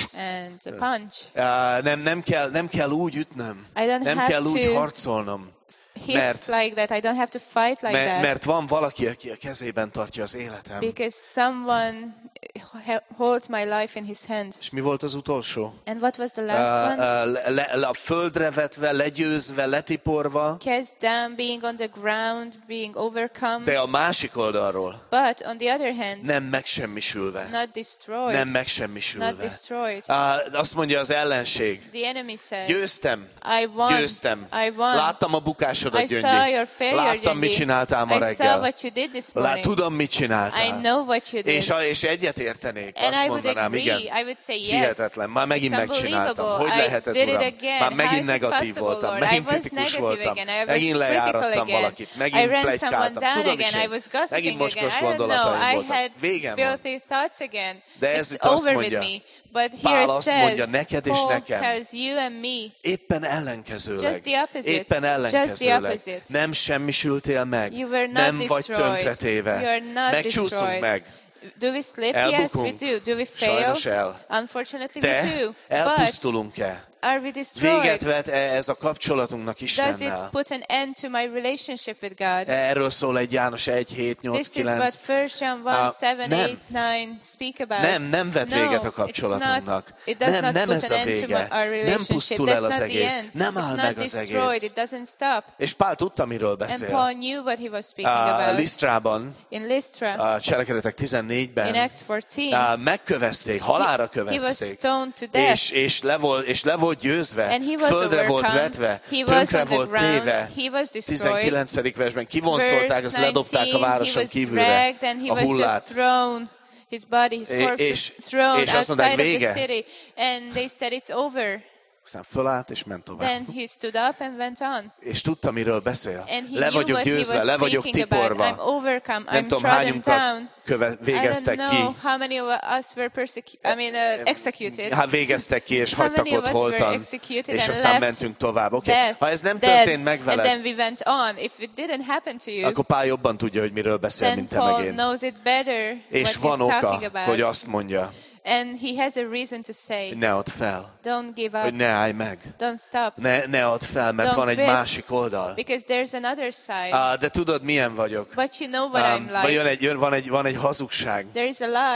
and a punch. uh, nem, nem, kell, nem kell úgy ütnöm. I don't Nem have kell úgy to harcolnom. Hit Mert- like that. I don't have to fight like Mert, that. mert van valaki, aki a kezében tartja az életem. Because someone he- holds my life in his hand. És mi volt az utolsó? And what was the Uh, last one? uh, le, le, a földre vetve, legyőzve, letiporva, Cast down, being on the ground, being overcome. de a másik oldalról But on the other hand, nem megsemmisülve. not destroyed. Nem Not megsemmisülve. destroyed. Uh, azt mondja az ellenség. The enemy says, Győztem. I won. Győztem. I won. Láttam a bukásodat, I saw Gyöngyi. your failure, Láttam, mit Gyöngyi. csináltál ma I saw reggel. what you did this Lá, morning. tudom, mit I csináltál. know what you did. És, a- és egyetértenék. And Azt I would mondanám, agree. igen. I would say yes. Hihetetlen. Már megint It's megcsináltam. unbelievable. Hogy I lehet ez, did it Uram? again. Már How megint is it negatív possible, voltam. Lord? I Megint was kritikus negative voltam. again. I was Megint critical lejárattam again. valakit. I Megint ran someone plegykáltam. down Tudom again. is I én. was Megint gossiping again. mocskos I don't know. gondolataim I voltak. had Végem van. filthy thoughts again. De ez It's itt azt over with mondja, me. But here Pál it azt says, mondja, neked és Paul nekem. tells you and me, Éppen ellenkezőleg. Just the opposite. Éppen Just the ellenkezőleg. opposite. Nem semmisültél meg. you were not Nem vagy destroyed. tönkretéve. You are not Megcsúszunk destroyed. meg. Do we slip? Yes, we Elbukunk. do. Do we fail? Sajnos el. Unfortunately, we De do. But elpusztulunk-e? are we destroyed? Véget vet ez a kapcsolatunknak Does it Istennel? put an end to my relationship with God? Erről szól egy János egy, hét, nyolc, This is kilenc. what First John one, Ah, seven, nem. eight, nine speak about. Nem, nem vet no, véget a it's kapcsolatunknak. not, it does Nem, not nem put ez an a end to vége. my, our Nem relationship. pusztul That's el az not the egész. end. Nem It's áll not meg az destroyed. egész. It doesn't stop. És Pál tudta, miről And beszél. Paul knew what he was speaking A about. Lisztrában, In Lystra, a Cselekedetek tizennégyben in Acts fourteen, á, megkövezték, halálra he was kövezték. stoned to death. És, és, le volt, és le volt győzve, And he was földre volt overcome. vetve, He was tönkre on the volt ground. téve. He was destroyed. tizenkilencedik versben kivonszolták, azt Verse ledobták a nineteen, városon he was kívülre dragged and he a was just hullát. thrown, his body, his É- corpse és- was thrown és azt mondták, outside of vége. the city. And they said it's over. Aztán fölállt és ment tovább. Then he stood up and went on. És tudta, miről beszél. And he Le knew vagyok what he győzve, was le vagyok speaking about. I'm tiporva. overcome, Nem I'm tudom, trodden hányunkat down. köve, végeztek I don't ki. know how many of us were persecuted, I mean uh, executed. Hát végeztek ki, és How hagytak many of ott us were holtan, executed és and aztán left mentünk tovább. Oké, dead, ha ez nem dead, történt meg and veled, then we went on. If it didn't happen to you, akkor Pál jobban tudja, hogy miről beszél, then mint te meg Paul én. knows it better És what van he's oka, talking about. hogy azt mondja, And he has a reason to say, hogy ne add fel, don't give hogy up, ne állj meg, don't stop, ne, ne add fel, mert Don't van egy quit. másik oldal. because there's another side. Ah, de tudod, milyen vagyok? But you know what Um, I'm vagy like. jön egy, jön, van, egy, van egy hazugság. There is a lie.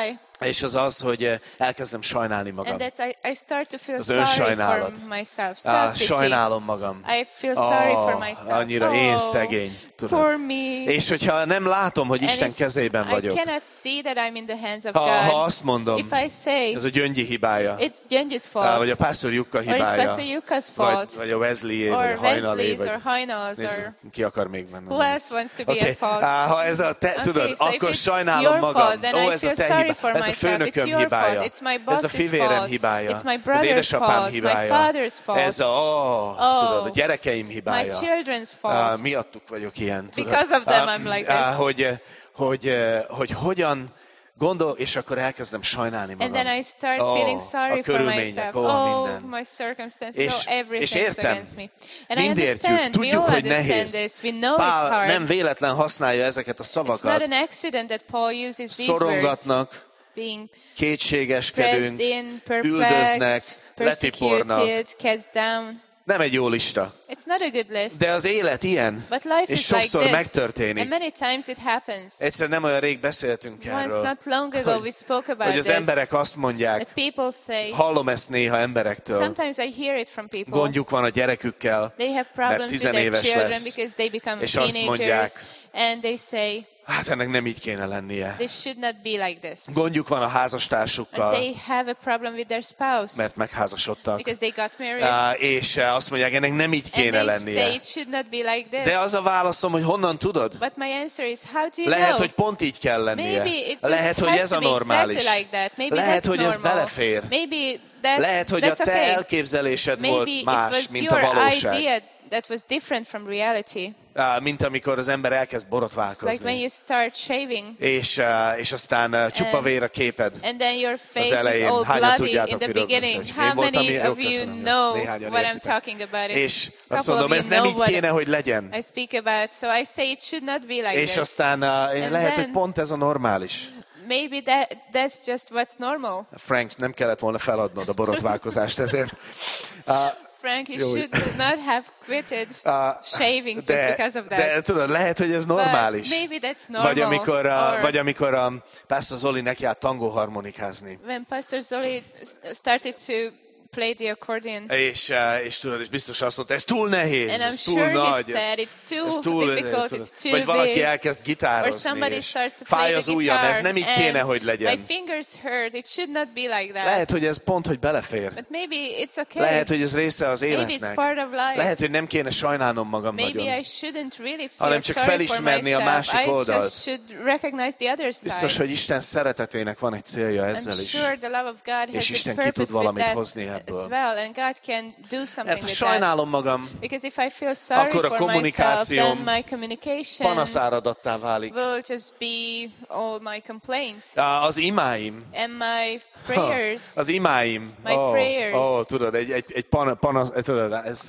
És az az, hogy elkezdem sajnálni magam. And that's I, I start to feel Az sorry for önsajnálat. myself. Ah, Self-pity. sajnálom magam. I feel sorry Oh, for myself. annyira oh, én szegény. Tudod. Poor me. És hogyha nem látom, hogy And Isten if kezében I vagyok, cannot see that I'm in the hands of ha, God. ha azt mondom, If I say ez a Gyöngyi hibája, it's Gyöngyi's ah, fault, vagy a Pásztor Jukka or it's hibája, Pastor Yuka's vagy, fault, vagy a Wesley-é, vagy or a Hajnalé, Wesley's, vagy or Hajnal's, nézd, or ki akar még menni. who else wants to be Okay. at fault? Ah, ha ez a te, Okay, tudod, so if akkor it's sajnálom your magam. fault, then Ó, I ez a feel te sorry hibá, for ez a myself. főnököm It's your hibája, fault. It's my ez a boss's fivérem fault. hibája, It's my az brother's édesapám fault, my hibája, father's fault. ez a, oh, Oh, tudod, a gyerekeim My hibája. children's Ah, fault. miattuk vagyok ilyen. Tudod. Because of them Ah, I'm like ah, this. hogy, hogy, hogy hogyan gondol, és akkor elkezdem sajnálni magam. And then I start oh, feeling sorry a for körülmények, myself. oh, Oh, minden. my circumstances, És, oh, everything és is értem, against me. And I mind értjük, understand, we tudjuk, all hogy understand nehéz. this. We know it's Pál hard. nem véletlen használja ezeket a It's not szavakat. an accident that Paul uses these words. Szorongatnak, Being kétségeskedünk, pressed in, üldöznek, perplexed, letipornak. persecuted, cast down. Nem egy jó lista. It's not a good list. De az élet ilyen, But life és is like sokszor this. megtörténik. And many times it happens. Egyszer nem olyan rég beszéltünk Once erről, not long ago we spoke about hogy az this. emberek azt mondják, That people say, hallom ezt néha emberektől, sometimes I hear it from people. gondjuk van a gyerekükkel, They have mert problems with their tizenéves children lesz, because they become és azt teenagers. mondják, And they say, hát ennek nem így kéne lennie. this should not be like this. Gondjuk van a And házastársukkal, they have a problem with their spouse mert megházasodtak, because they got married. Á, és eh, azt mondják, ennek nem így And kéne they say lennie. it should not be like this. De az a válaszom, hogy honnan tudod? But my answer is, how do you Lehet, know? hogy pont így kell lennie. Maybe it just Lehet, hogy has ez to a be normális. exactly like that. Maybe Lehet, that's hogy ez normal. belefér. Maybe that, Lehet, hogy a that's te okay. elképzelésed Maybe volt it más, was mint a your valóság. idea that was different from reality. Á, mint amikor az ember elkezd It's like when borotválkozni. you start shaving És, eh, és aztán eh, csupa And- vér a képed. and then your Az face is elején. all Hányan bloody tudjátok, in the miről beginning. beszélek? Én How voltam many ilyen? Jó, of you köszönöm. know Néhányan what I'm értitek. talking about? It's És a azt couple mondom, of ez you nem know így what kéne, hogy legyen. I speak about. So I say it should not be like És this. aztán eh, And lehet, then- hogy pont ez a normális. Maybe that that's just what's normal. Frank, nem kellett volna feladnod a borotválkozást ezért. Ah, Frank, you Jó. should not have quitted ah, shaving just de, because of that. de tudod, lehet, hogy ez normális. But maybe that's normal. Vagy amikor, a, Or vagy amikor a Pásztor Zoli nekiállt tangó harmonikázni. when Pastor Zoli s- started to play the accordion, És, eh, és tudod, és biztos azt mondta, ez túl nehéz, and ez I'm túl sure he nagy. said Ez, it's too ez túl, difficult, tudod. it's too Vagy valaki big. elkezd Or gitározni, somebody és starts to play fáj the az ujjam, guitar, ez nem így and kéne, hogy my legyen. fingers hurt. It should not be like that. Lehet, hogy ez pont, hogy belefér. But maybe it's okay. Lehet, hogy ez része az Maybe it's életnek. part of life. Lehet, hogy nem kéne sajnálnom magam Maybe nagyon. I shouldn't really feel Hanem csak sorry for felismerni a myself. másik I oldalt. just should recognize the other Biztos, side. hogy Isten szeretetének van egy célja ezzel I'm is. sure the love of God És has Isten a ki tud purpose with valamit that hozni ebből. as well, and God can do something Mert ha with that. sajnálom magam, Because if I feel sorry akkor a for myself, kommunikációm then my communication panaszáradattá válik. will just be all my complaints Á, Az imáim, and my ha, prayers. az imáim, My ó, prayers. ó, tudod, egy, egy, egy pan, panasz, tudod, ez,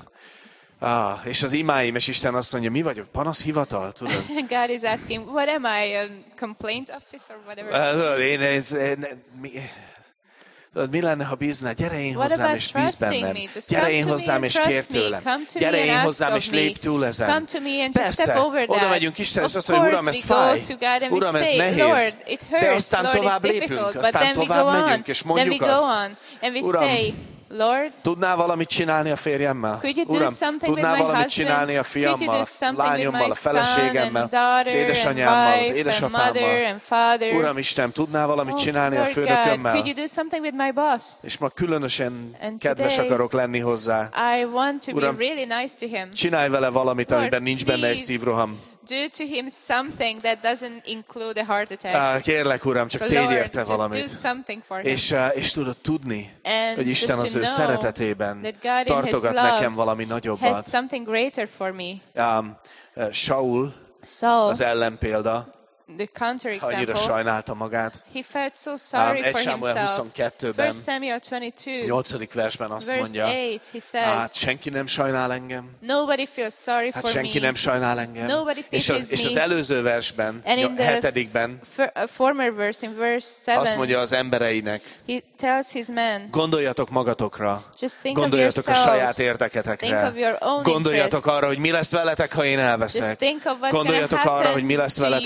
ah, és az imáim, és Isten azt mondja, mi vagyok, panaszhivatal, tudod? God is asking, what am I, a complaint office or whatever? Ah, tudod, én, ez, én, mi, tudod, mi lenne, ha bíznál? Gyere én What hozzám, about és bíz trusting bennem. me? Just Gyere come én to me hozzám, and és trust kér me. tőlem. Come to Gyere me én and ask hozzám, of és me. lépj túl ezen. Come to me and just step Persze, over oda that. megyünk Istenhez, Of azt mondja, Uram, course ez we go fáj. to God and Uram, we ez say, nehéz. Lord, it hurts, De aztán Lord, tovább it's lépünk, difficult. But aztán then we tovább go on. megyünk, és Then we mondjuk go azt, on and we Uram, say, Lord, tudnál valamit csinálni a férjemmel? could you do Uram, something with tudnál my valamit husband? csinálni a Could you do fiammal, a something with lányommal, my a son feleségemmel, and az daughter and édesanyámmal, az wife and édesapámmal? mother and father? Uram Isten, tudnál valamit Oh, csinálni a Lord God, főnökömmel? could you do something with my boss? És ma különösen And kedves today, akarok lenni hozzá. I want to Uram, be really nice to him. Csinálj vele valamit, Lord, amiben nincs benne egy please. szívroham. Do to him something that doesn't include a heart attack. Á, Kérlek, Uram, csak So tégy Lord, érte just do valamit. something for him. És, uh, és tudod tudni, And hogy Isten just az to ő know szeretetében that God in His tartogat love nekem valami has nagyobbat. something greater for me. Um, uh, Saul, So, az ellenpélda, the counter annyira example, sajnálta magát. he felt so sorry Um, egy for Sámuel himself. huszonkettőben, First Samuel twenty-two, nyolcadik versben azt verse mondja, eight, he hát says, senki nem sajnál engem. nobody feels sorry Hát for senki me. nem sajnál engem. Nobody És, a, pities és az me. előző versben, And in a the hetedikben f- uh, former verse, in verse azt seven, mondja az embereinek, he tells his men, gondoljatok magatokra, just think of gondoljatok a yourselves. saját Think érdeketekre, of your own gondoljatok interests. arra, hogy mi lesz veletek, ha én Just elveszek. think of what's Gondoljatok gonna arra, hogy happen mi lesz to veletek, you ha én when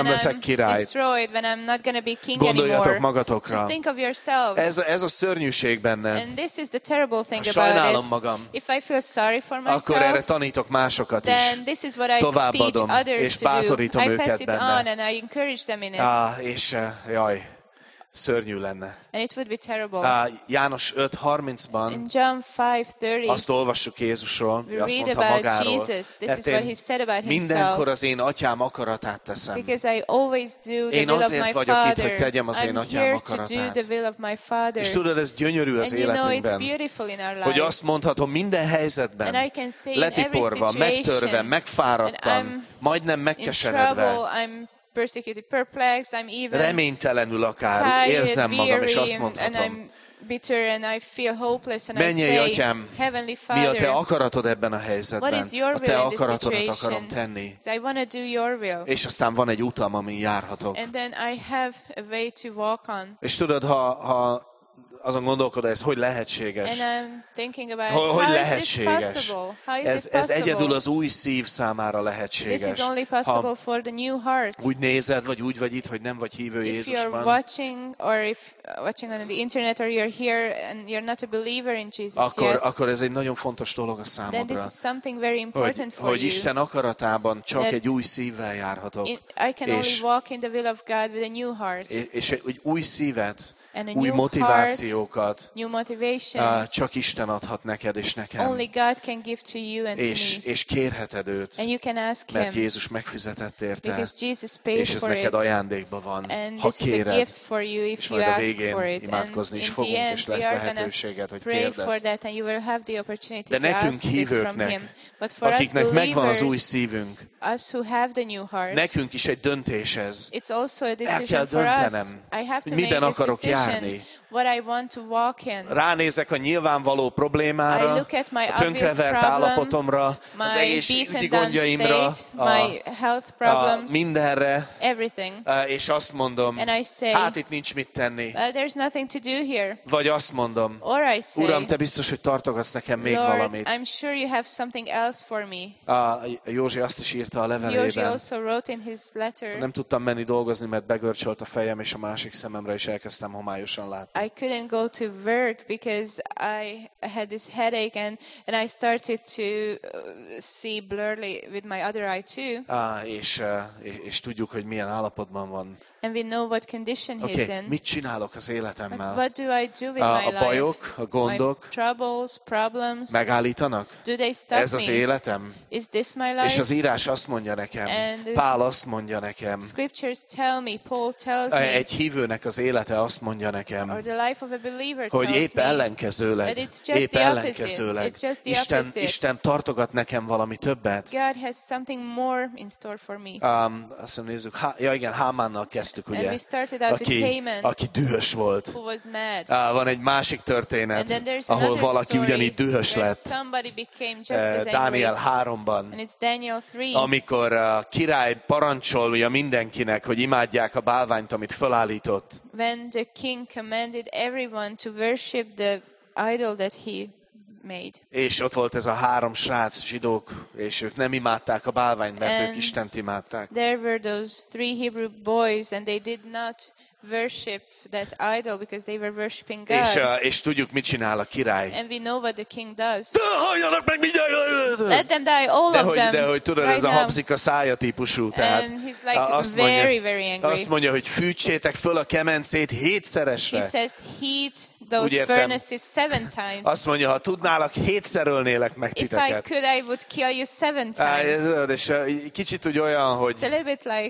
leszek I'm király. destroyed, when I'm not going to be king Gondoljatok anymore. magatokra. Just think of yourselves. Ez, ez a szörnyűség benne. And this is the terrible thing Ha about sajnálom it. magam, If I feel sorry for akkor erre myself, tanítok másokat is. then this is what I Továbbadom, teach others és to do. bátorítom I pass őket it benne. on and I encourage them in it. Á, és eh, jaj, szörnyű lenne. And it would be terrible. Á, János öt harmincban In John five thirty, azt olvassuk Jézusról, we azt read mondta about magáról. Jesus. This Mert is what én he said about mindenkor himself. az én atyám akaratát teszem. Because I always do the Én will of azért my vagyok itt, hogy Father. tegyem az én I'm atyám here to do akaratát. the will of my Father. És tudod, ez gyönyörű az And you know it's életünkben, beautiful in our lives. hogy azt mondhatom minden And helyzetben, I can say in every letiporva, megtörve, situation, megfáradtan, and I'm majdnem in megkeseredve, trouble, I'm persecuted, perplexed, I'm even reménytelenül akár tired, érzem magam, és azt weary, and mondhatom, I'm bitter and I feel hopeless, and I mennyei say, atyám, Heavenly mi a te Father, akaratod ebben a what helyzetben? is your A te will in this akaratodat situation? akarom tenni. So I want to do your will. És aztán van egy utam, amin járhatok. And then I have a way to walk on. És tudod, ha, ha azon gondolkodol, ez hogy lehetséges? And I'm thinking about Hogy, hogy how is this lehetséges? possible? How is Ez, it ez possible? egyedül az új szív számára This lehetséges. is only possible Ha for the new heart. úgy nézed, vagy úgy vagy itt, hogy nem vagy hívő If you're Jézusban, watching, or if uh, watching on the internet, or you're here and you're not a believer in Jesus akkor, yet, akkor ez egy nagyon fontos dolog a then this számodra. is something very Hogy, important for hogy you. Isten akaratában csak That egy új szívvel járhatok. In- I can only És, walk in the will of God with a new heart és, és egy új szívet, and a új new motivációkat new uh, motivations. csak Isten adhat neked és nekem. Only God can give to you and És, to me. és kérheted őt, And you can ask mert Him Jézus megfizetett érte, because Jesus paid és ez for neked it. ajándékban van, And ha this is a kéred. gift for you if És you majd a ask végén for it. And imádkozni is in fogunk, the és end, lesz we are gonna lehetőséged, hogy pray for kérdezz. that, and you will have the opportunity De to nekünk ask this from hívőknek, Him. But for us akiknek megvan az új believers, szívünk, us who have the new heart, nekünk is egy döntés ez. it's also a El kell decision for us. döntenem, I have hogy to miben make this akarok decision, járni. what I want to walk in. Ránézek a nyilvánvaló I problémára, look at my a obvious tönkrevert problem, állapotomra, az my egészségügyi beaten down gondjaimra, state, a, my health a problems, mindenre, everything. uh, és azt mondom, And I say, hát itt nincs mit tenni. well, there's nothing to do here. Vagy azt mondom, Or I say, Uram, te biztos, hogy tartogatsz nekem még Lord, valamit. I'm sure you have something else for me. A Józsi azt is írta a Yoshi levelében. also wrote in his letter, Nem tudtam menni dolgozni, mert begörcsölt a fejem, és a másik szememre is elkezdtem homályosan látni. I couldn't go to work because I had this headache, and, and I started to uh, see blurry with my other eye too. Á, és, uh, és, és tudjuk, hogy milyen állapotban van. And we know what condition Oké, he's okay, in. mit csinálok az But életemmel? what do I do with A, my a life? bajok, a My gondok troubles, problems, megállítanak? do they stop Ez az me? életem? Is this my És life? az írás azt mondja nekem, And this- Pál azt mondja nekem, Scriptures tell me, Paul tells me, egy hívőnek az élete azt mondja or nekem, the life of a believer hogy tells épp me, ellenkezőleg, that it's just épp the opposite. ellenkezőleg, It's just the Isten, opposite. Isten tartogat nekem valami többet. God has something more in store for me. Um, azt mondom, nézzük, Há, ja igen, Hámánnal kezdtük, And ugye, we started out with aki, Haman, aki dühös volt. who was mad. Uh, van egy másik And történet, then there's ahol another valaki story ugyanígy dühös where lett. somebody became just Uh, as angry. Dániel háromban, And it's Daniel three, amikor a király parancsolja mindenkinek, hogy imádják a bálványt, amit felállított. when the king commanded everyone to worship the idol that he made. És ott volt ez a három srác, zsidók, és ők nem imádták a bálványt, mert And ők Istent imádták. There were those three Hebrew boys, and they did not worship that idol because they were worshiping God. És, uh, és tudjuk, mit csinál a király. And we know what the king does. De halljanak meg mindjárt! Let them die, all De of hogy, them, de hogy tudod, right ez a now. habzik a szája típusú, tehát And he's like azt very, mondja, very angry. azt mondja, hogy fűtsétek föl a kemencét He hétszeresre. says, heat those Úgy értem. furnaces seven times. Azt mondja, ha tudnálak, hétszer ölnélek meg If I titeket. could, I would kill you seven Á, times. ez- És uh, kicsit úgy olyan, hogy It's a little bit like,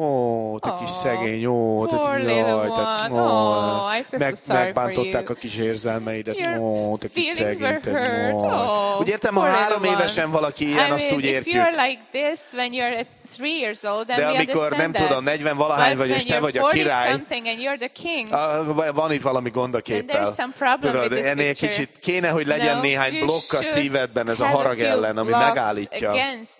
ó, te kis Aw, szegény, ó, te, poor little jaj, te, one. ó, Oh, I feel meg, so sorry megbántották for you. a kis érzelmeidet, Your ó, te kis feelings szegény, were te, hurt. ó. Oh, Úgy értem, ha poor három little one. évesen valaki ilyen, I azt mean, úgy if értjük. you're like this when you're at three years old, then De we amikor nem understand tudom, that. negyven valahány But vagy, és when te you're vagy a forty király, something and you're the king, Ah, van itt valami gond a then képpel. there's some problem Tudod, with this ennél picture. kicsit kéne, hogy legyen No, néhány you blokk a should szívedben, ez a have harag few ellen, ami blocks megállítja. against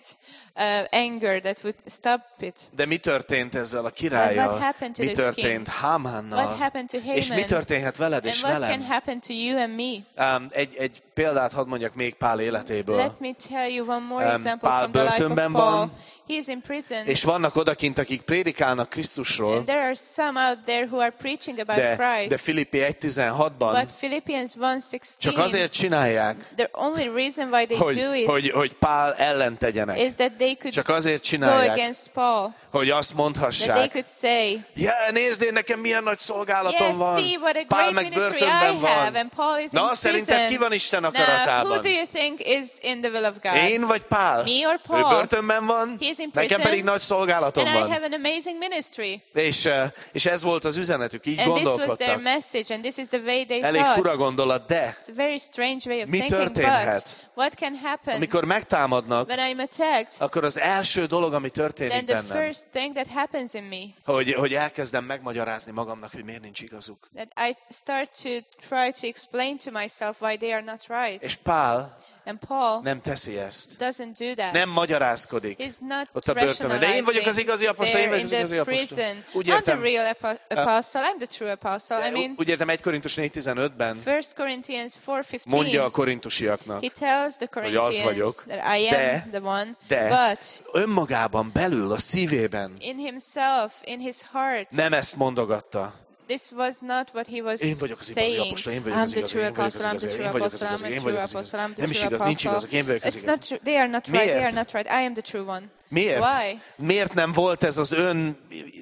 uh, anger that would stop it. De mi történt ezzel a What királlyal? happened to Mi this történt king? Hámánnal? What happened to És mi Haman? történhet veled And és what can velem? happen to you and me? Um, egy, egy példát hadd mondjak még Pál életéből. Let me tell you one more Um, example Pál from the life of börtönben Paul. van, He is in prison. És vannak odakint, akik prédikálnak Krisztusról, And there are some out there who are preaching about de, Christ. de Filippi egy tizenhatban But Philippians one sixteen, csak azért csinálják, the only reason why they do hogy, it hogy, hogy Pál ellen tegyenek. is that they could Csak azért go csinálják, against Paul. hogy azt That they mondhassák, could say, ja, nézd én, nekem milyen nagy szolgálatom yes, van. see what a Pál great meg ministry I börtönben have, van. and Paul is Na, in szerinted ki prison. van Isten Now, who akaratában? do you think is in the will of God? Én vagy Pál? Me or Ő Paul? börtönben van, He is in nekem prison, pedig nagy szolgálatom And I van. have an amazing ministry. És, eh, és ez volt az üzenetük, így And this was their gondolkodtak. message, and this is the way they Elég thought. fura gondolat, de It's a very strange way of Mi thinking, történhet? but what can happen amikor megtámadnak, when I'm attacked? akkor az első dolog, ami Then történik the bennem, first thing that happens in me, hogy, hogy elkezdem megmagyarázni magamnak, hogy miért nincs igazuk. that I start to try to explain to myself why they are not right. És Pál And Paul nem teszi ezt. doesn't do that. Nem magyarázkodik. He's not Ott a börtönben. De én vagyok az igazi apostol, én there vagyok in az the igazi apostol. prison. Úgy I'm the értem, real apo- apostle. I'm the true apostle. I mean, úgy értem egy Korintus négy tizenötben First Corinthians four mondja a fifteen. korintusiaknak, He tells the hogy az Corinthians vagyok, that I am de- the one, de but önmagában belül, a szívében in himself, in his heart, nem ezt mondogatta. this was not what he was Én vagyok az igazi saying. apostol, én vagyok I'm az the igazi, true én vagyok az apostle, I'm the igazi, true én vagyok az apostle, I'm igazi, the én true vagyok az apostle, igazi. I'm the Nem is true igaz, nincs apostle. igazak, én vagyok az It's igazi. not true. They are not right. They Miért? are not right. I am the true one. Miért? Why? Miért nem volt ez az ön,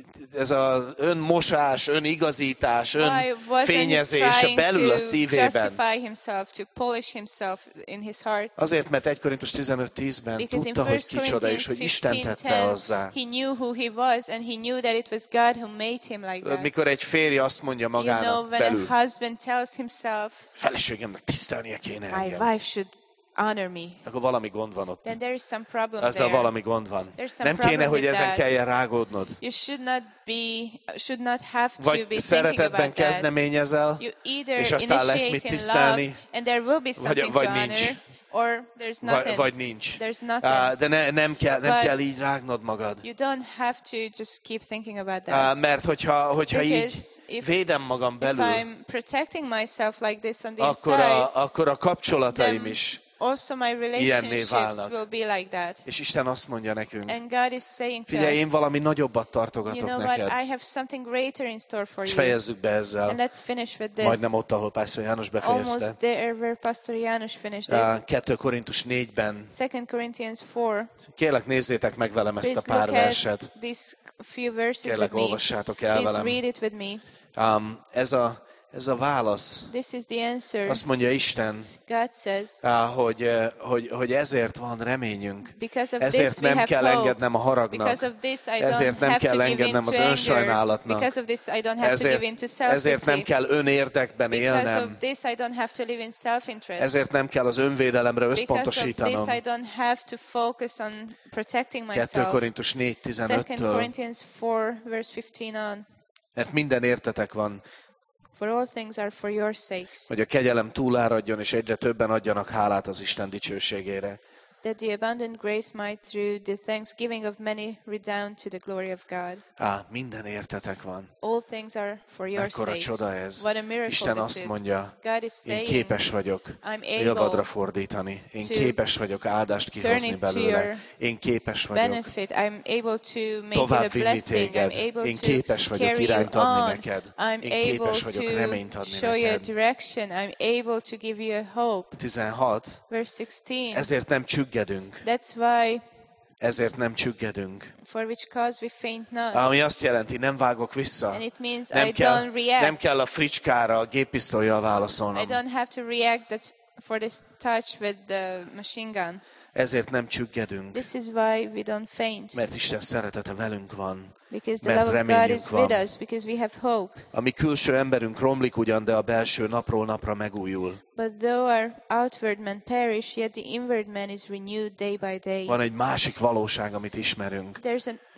ez az önmosás, önigazítás, Why wasn't he önfényezés trying belül a to szívében? justify himself, to polish himself in his heart? Azért, mert egy Korintus tizenöt tízben Because in tudta, hogy First kicsoda, és Corinthians hogy Isten fifteen tette ten, hozzá. he knew who he was, and he knew that it was God who made him like that. Mikor egy férj azt mondja You know, magának when belül, a husband tells himself, feleségemnek tisztelnie kéne my engem, wife should honor me, akkor valami gond van ott. then there is some problem Ezzel there. valami gond van. There's some Nem kéne, problem hogy with ezen that. kelljen rágódnod. You should not be, should not have to be Vagy thinking szeretetben about that. kezdeményezel, You either és aztán lesz mit initiate in tisztelni, love, and there will be something vagy to honor, nincs. or there's vagy, nothing. vagy nincs. There's nothing. Á, De ne, nem, kell, nem But kell így rágnod magad. You don't have to just keep thinking about that. Á, Mert hogyha, hogyha így Because if- védem magam If belül, I'm protecting myself like this on the akkor inside, a, akkor a kapcsolataim then is. also my relationships válnak. will be like that. És Isten azt mondja nekünk, And God is saying to figyelj, én us, valami nagyobbat you tartogatok know what, neked. I have something greater in store for És you. fejezzük be ezzel. And let's finish with this. Majdnem ott, ahol Pásztor János befejezte. Almost there where Pastor János finished it. Á, kettő Korintus négyben. Second Corinthians four. Kérlek, nézzétek meg velem ezt a Please pár look verset. at these few verses Kérlek, with me. olvassátok el Please velem. read it with me. Um, ez, a, ez a válasz. This is the answer. Azt mondja Isten, God says, á, hogy, eh, hogy, hogy ezért van reményünk. because of this Ezért we nem have kell hope. engednem a haragnak. Because of this I Ezért don't nem have to kell give in engednem to az anger. önsajnálatnak. Because of this I don't have to give in to Ezért, ezért nem self-pity. kell önérdekben Because of élnem. this I don't have to live in self-interest. Ezért nem kell az önvédelemre Because of this összpontosítanom. I don't have to focus on protecting kettő myself. Korintus négy Second tizenöttől. Corinthians four verse fifteen on. Mert minden értetek van, For all things are for your sakes, hogy a kegyelem túláradjon, és egyre többen adjanak hálát az Isten dicsőségére. that the abundant grace might through the thanksgiving of many redound to the glory of God. Á, minden értetek van. All things are for your Mekkora sakes. csoda ez. What a miracle Isten this azt is. mondja, God is én saying, képes vagyok I'm javadra able fordítani. Én to képes vagyok áldást kihozni turn it to belőle. your Én képes vagyok benefit. I'm able to make tovább it a vinni blessing. téged. I'm able Én to képes vagyok carry irányt you adni on. neked. I'm Én able képes vagyok to reményt adni show you a neked. direction. I'm able to give you a hope. tizenhat. Verse sixteen. Ezért nem csüggedünk. That's why, Ezért nem csüggedünk. for which cause we faint not. Ami azt jelenti, nem vágok vissza. And it means Nem I kell, don't react. nem kell a fricskára, a géppisztollyal I válaszolnom. don't have to react that's for this touch with the machine gun. Ezért nem csüggedünk. This is why we don't faint. Mert Isten szeretete velünk van. Because the mert love of God reményünk is van. with us. Because we have hope. A mi külső emberünk romlik ugyan, de a belső napról napra megújul. But though our outward man perish, yet the inward man is renewed day by day. Van egy másik valóság, amit ismerünk. There's a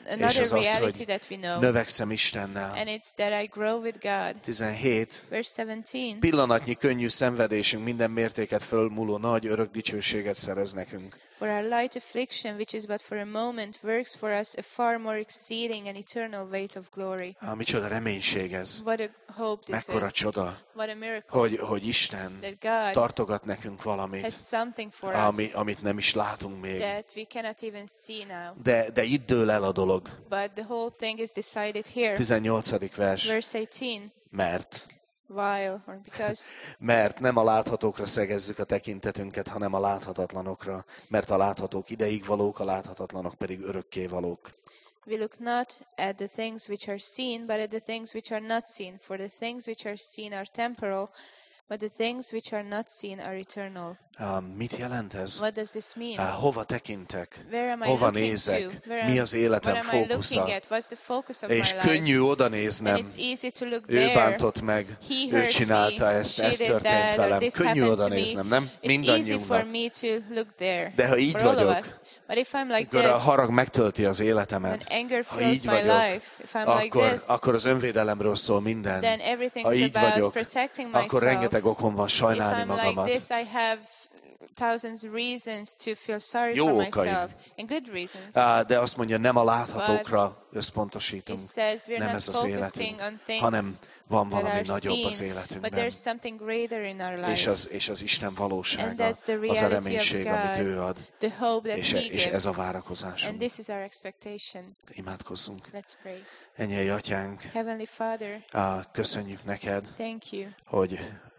another és az az, reality hogy that we know. növekszem Istennel. And it's that I grow with God. tizenhét. Verse seventeen. Pillanatnyi könnyű szenvedésünk minden mértéket fölmúló nagy örök dicsőséget szerez nekünk. For our light affliction, which is but for a moment, works for us a far more exceeding and eternal weight of glory. Ah, micsoda reménység ez. What a hope this Mekkora is. csoda, What a miracle. hogy, hogy Isten That God tartogat nekünk has valamit, something for ami, us amit nem is látunk még. that we cannot even see now. De, de itt dől el a dolog. But the whole thing is decided here. tizennyolcadik vers. Verse eighteen. Mert. While or because Mert nem a láthatókra szegezzük a tekintetünket, hanem a láthatatlanokra. Mert a láthatók ideig valók, a láthatatlanok pedig örökké valók. we look not at the things which are seen, but at the things which are not seen. For the things which are seen are temporal, but the things which are not seen are eternal. Uh, mit jelent ez? What does this mean? Uh, hova tekintek? Where am I Hova looking nézek? to? Where Mi am, az életem what am I fókusza? looking at? What's the focus of És my life? könnyű oda And néznem. it's easy to look Ő there. bántott meg, He ő hurt csinálta me, ezt, she ez did történt that, or velem. this Könnyű happened oda to me. néznem, nem? It's easy for Mindannyiunknak. me to look there. De ha így for all of vagyok, us. But if I'm like Amikor a this, harag megtölti az when életemet, anger ha fills így my vagyok, life, if I'm like akkor, this, akkor az önvédelemről szól minden. then everything Ha is így about vagyok, protecting akkor myself. rengeteg okom van If sajnálni I'm like magamat. this, I have thousands reasons to feel sorry Jó for okaim. myself. And good reasons. Á, De azt mondja, nem a láthatókra összpontosítunk. It says we're Nem not ez az focusing életünk, on things hanem van that valami are nagyobb az seen, but életünkben. there's something greater in our És life. az, és az Isten And valósága, that's the az a reality of reménység, amit ő God, ad. the hope that És, He és ez gives. a And várakozásunk. this is our expectation. Imádkozzunk. Let's pray. Ennyei Atyánk, Heavenly Father, á, köszönjük neked, thank you hogy,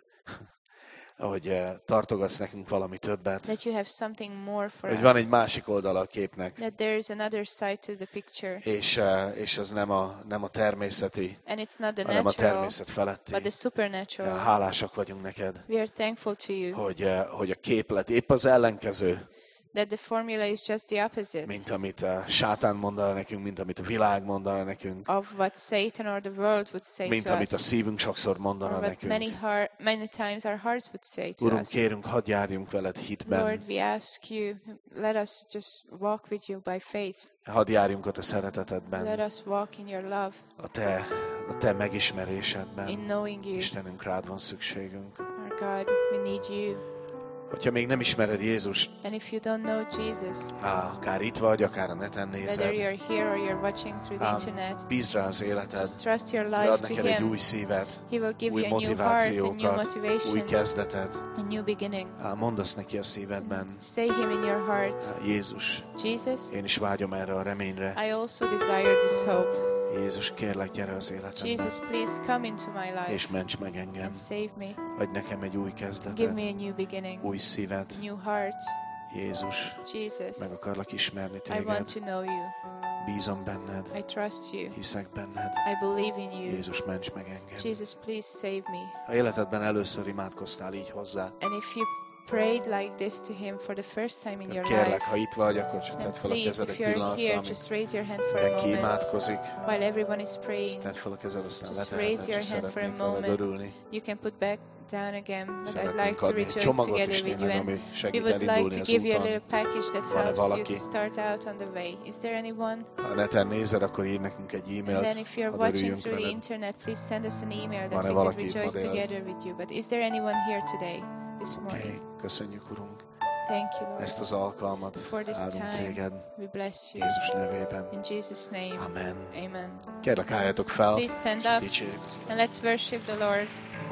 hogy eh, tartogatsz nekünk valami többet. that you have something more for Hogy van us. egy másik oldala a képnek, That there is another side to the picture. és, eh, és az nem a, nem a természeti, And it's not the hanem a natural, természet feletti. but the supernatural. Hálásak vagyunk neked, We are thankful to you hogy, eh, hogy a képlet épp az ellenkező, that the formula is just the opposite mint amit a sátán mondana nekünk, mint amit a világ mondana nekünk, of what Satan or the world would say mint to amit a us, szívünk sokszor mondana or what many, nekünk. heart, many times our hearts would say to Urunk, us. kérünk, hadd járjunk veled hitben, Lord, we ask you, let us just walk with you by faith. hadd járjunk a te Let szeretetedben, us walk in your love, a te, a te megismerésedben. in knowing you. Istenünk, rád van szükségünk. Our God, we need you. Hogyha még nem ismered Jézust, And if you don't know Jesus, á, akár itt vagy, akár a neten whether nézed, you're here or you're watching through the ám, internet, bízd rá az életed, just trust your ő ad life to neked egy Him. új szívet, He will give új you a new heart, a new motivációkat, új motivation, kezdetet. a new beginning. Á, mondd azt neki a szívedben, Say Him in your heart, á, Jézus, Jesus, én is vágyom erre a reményre. I also desire this hope. Jézus, kérlek, gyere az életembe, Jesus, please come into my life és ments meg engem. and save me. Adj nekem egy új Give kezdetet, me a new beginning, új szívet. new heart. Jézus, Jesus, meg akarlak ismerni I want téged. to know you. Bízom benned, I trust you. hiszek benned. I believe in you. Jézus, ments meg engem. Jesus, please save me. Ha életedben először imádkoztál így hozzá, And if you prayed like this to Him for the first time in your kérlek, life, ha itt vagy, akkor csak then tedd fel a please, kezed if egy you're pillanatra, here, amíg just raise your hand for a mindenki moment. imádkozik. While everyone is praying, Tedd fel a kezed, aztán just leteheted, raise your és hand for a szeretnénk veled moment. örülni. you can put back down again. But I'd like Szeretnénk to adni egy rejoice csomagot together is with you, tényleg, and ami we segít would like elindulni to az give you a úton. little package that Van-e helps you valaki? to start out on the way. Is there anyone? Ha neten nézed, akkor írj nekünk egy And e-mailt, then if you're hadd watching örüljünk through the veled. internet, please send us an email that Van-e we could valaki itt ma rejoice délelőtt? together with you. But is there anyone here today, this Oké, morning? köszönjük, Urunk, Thank you, Lord, ezt az alkalmat. for this Áldunk time. téged, We bless you. Jézus nevében. In Jesus' name, Amen. amen. Kérlek, álljatok fel, Please stand és up dicsérjük az and let's worship the Lord.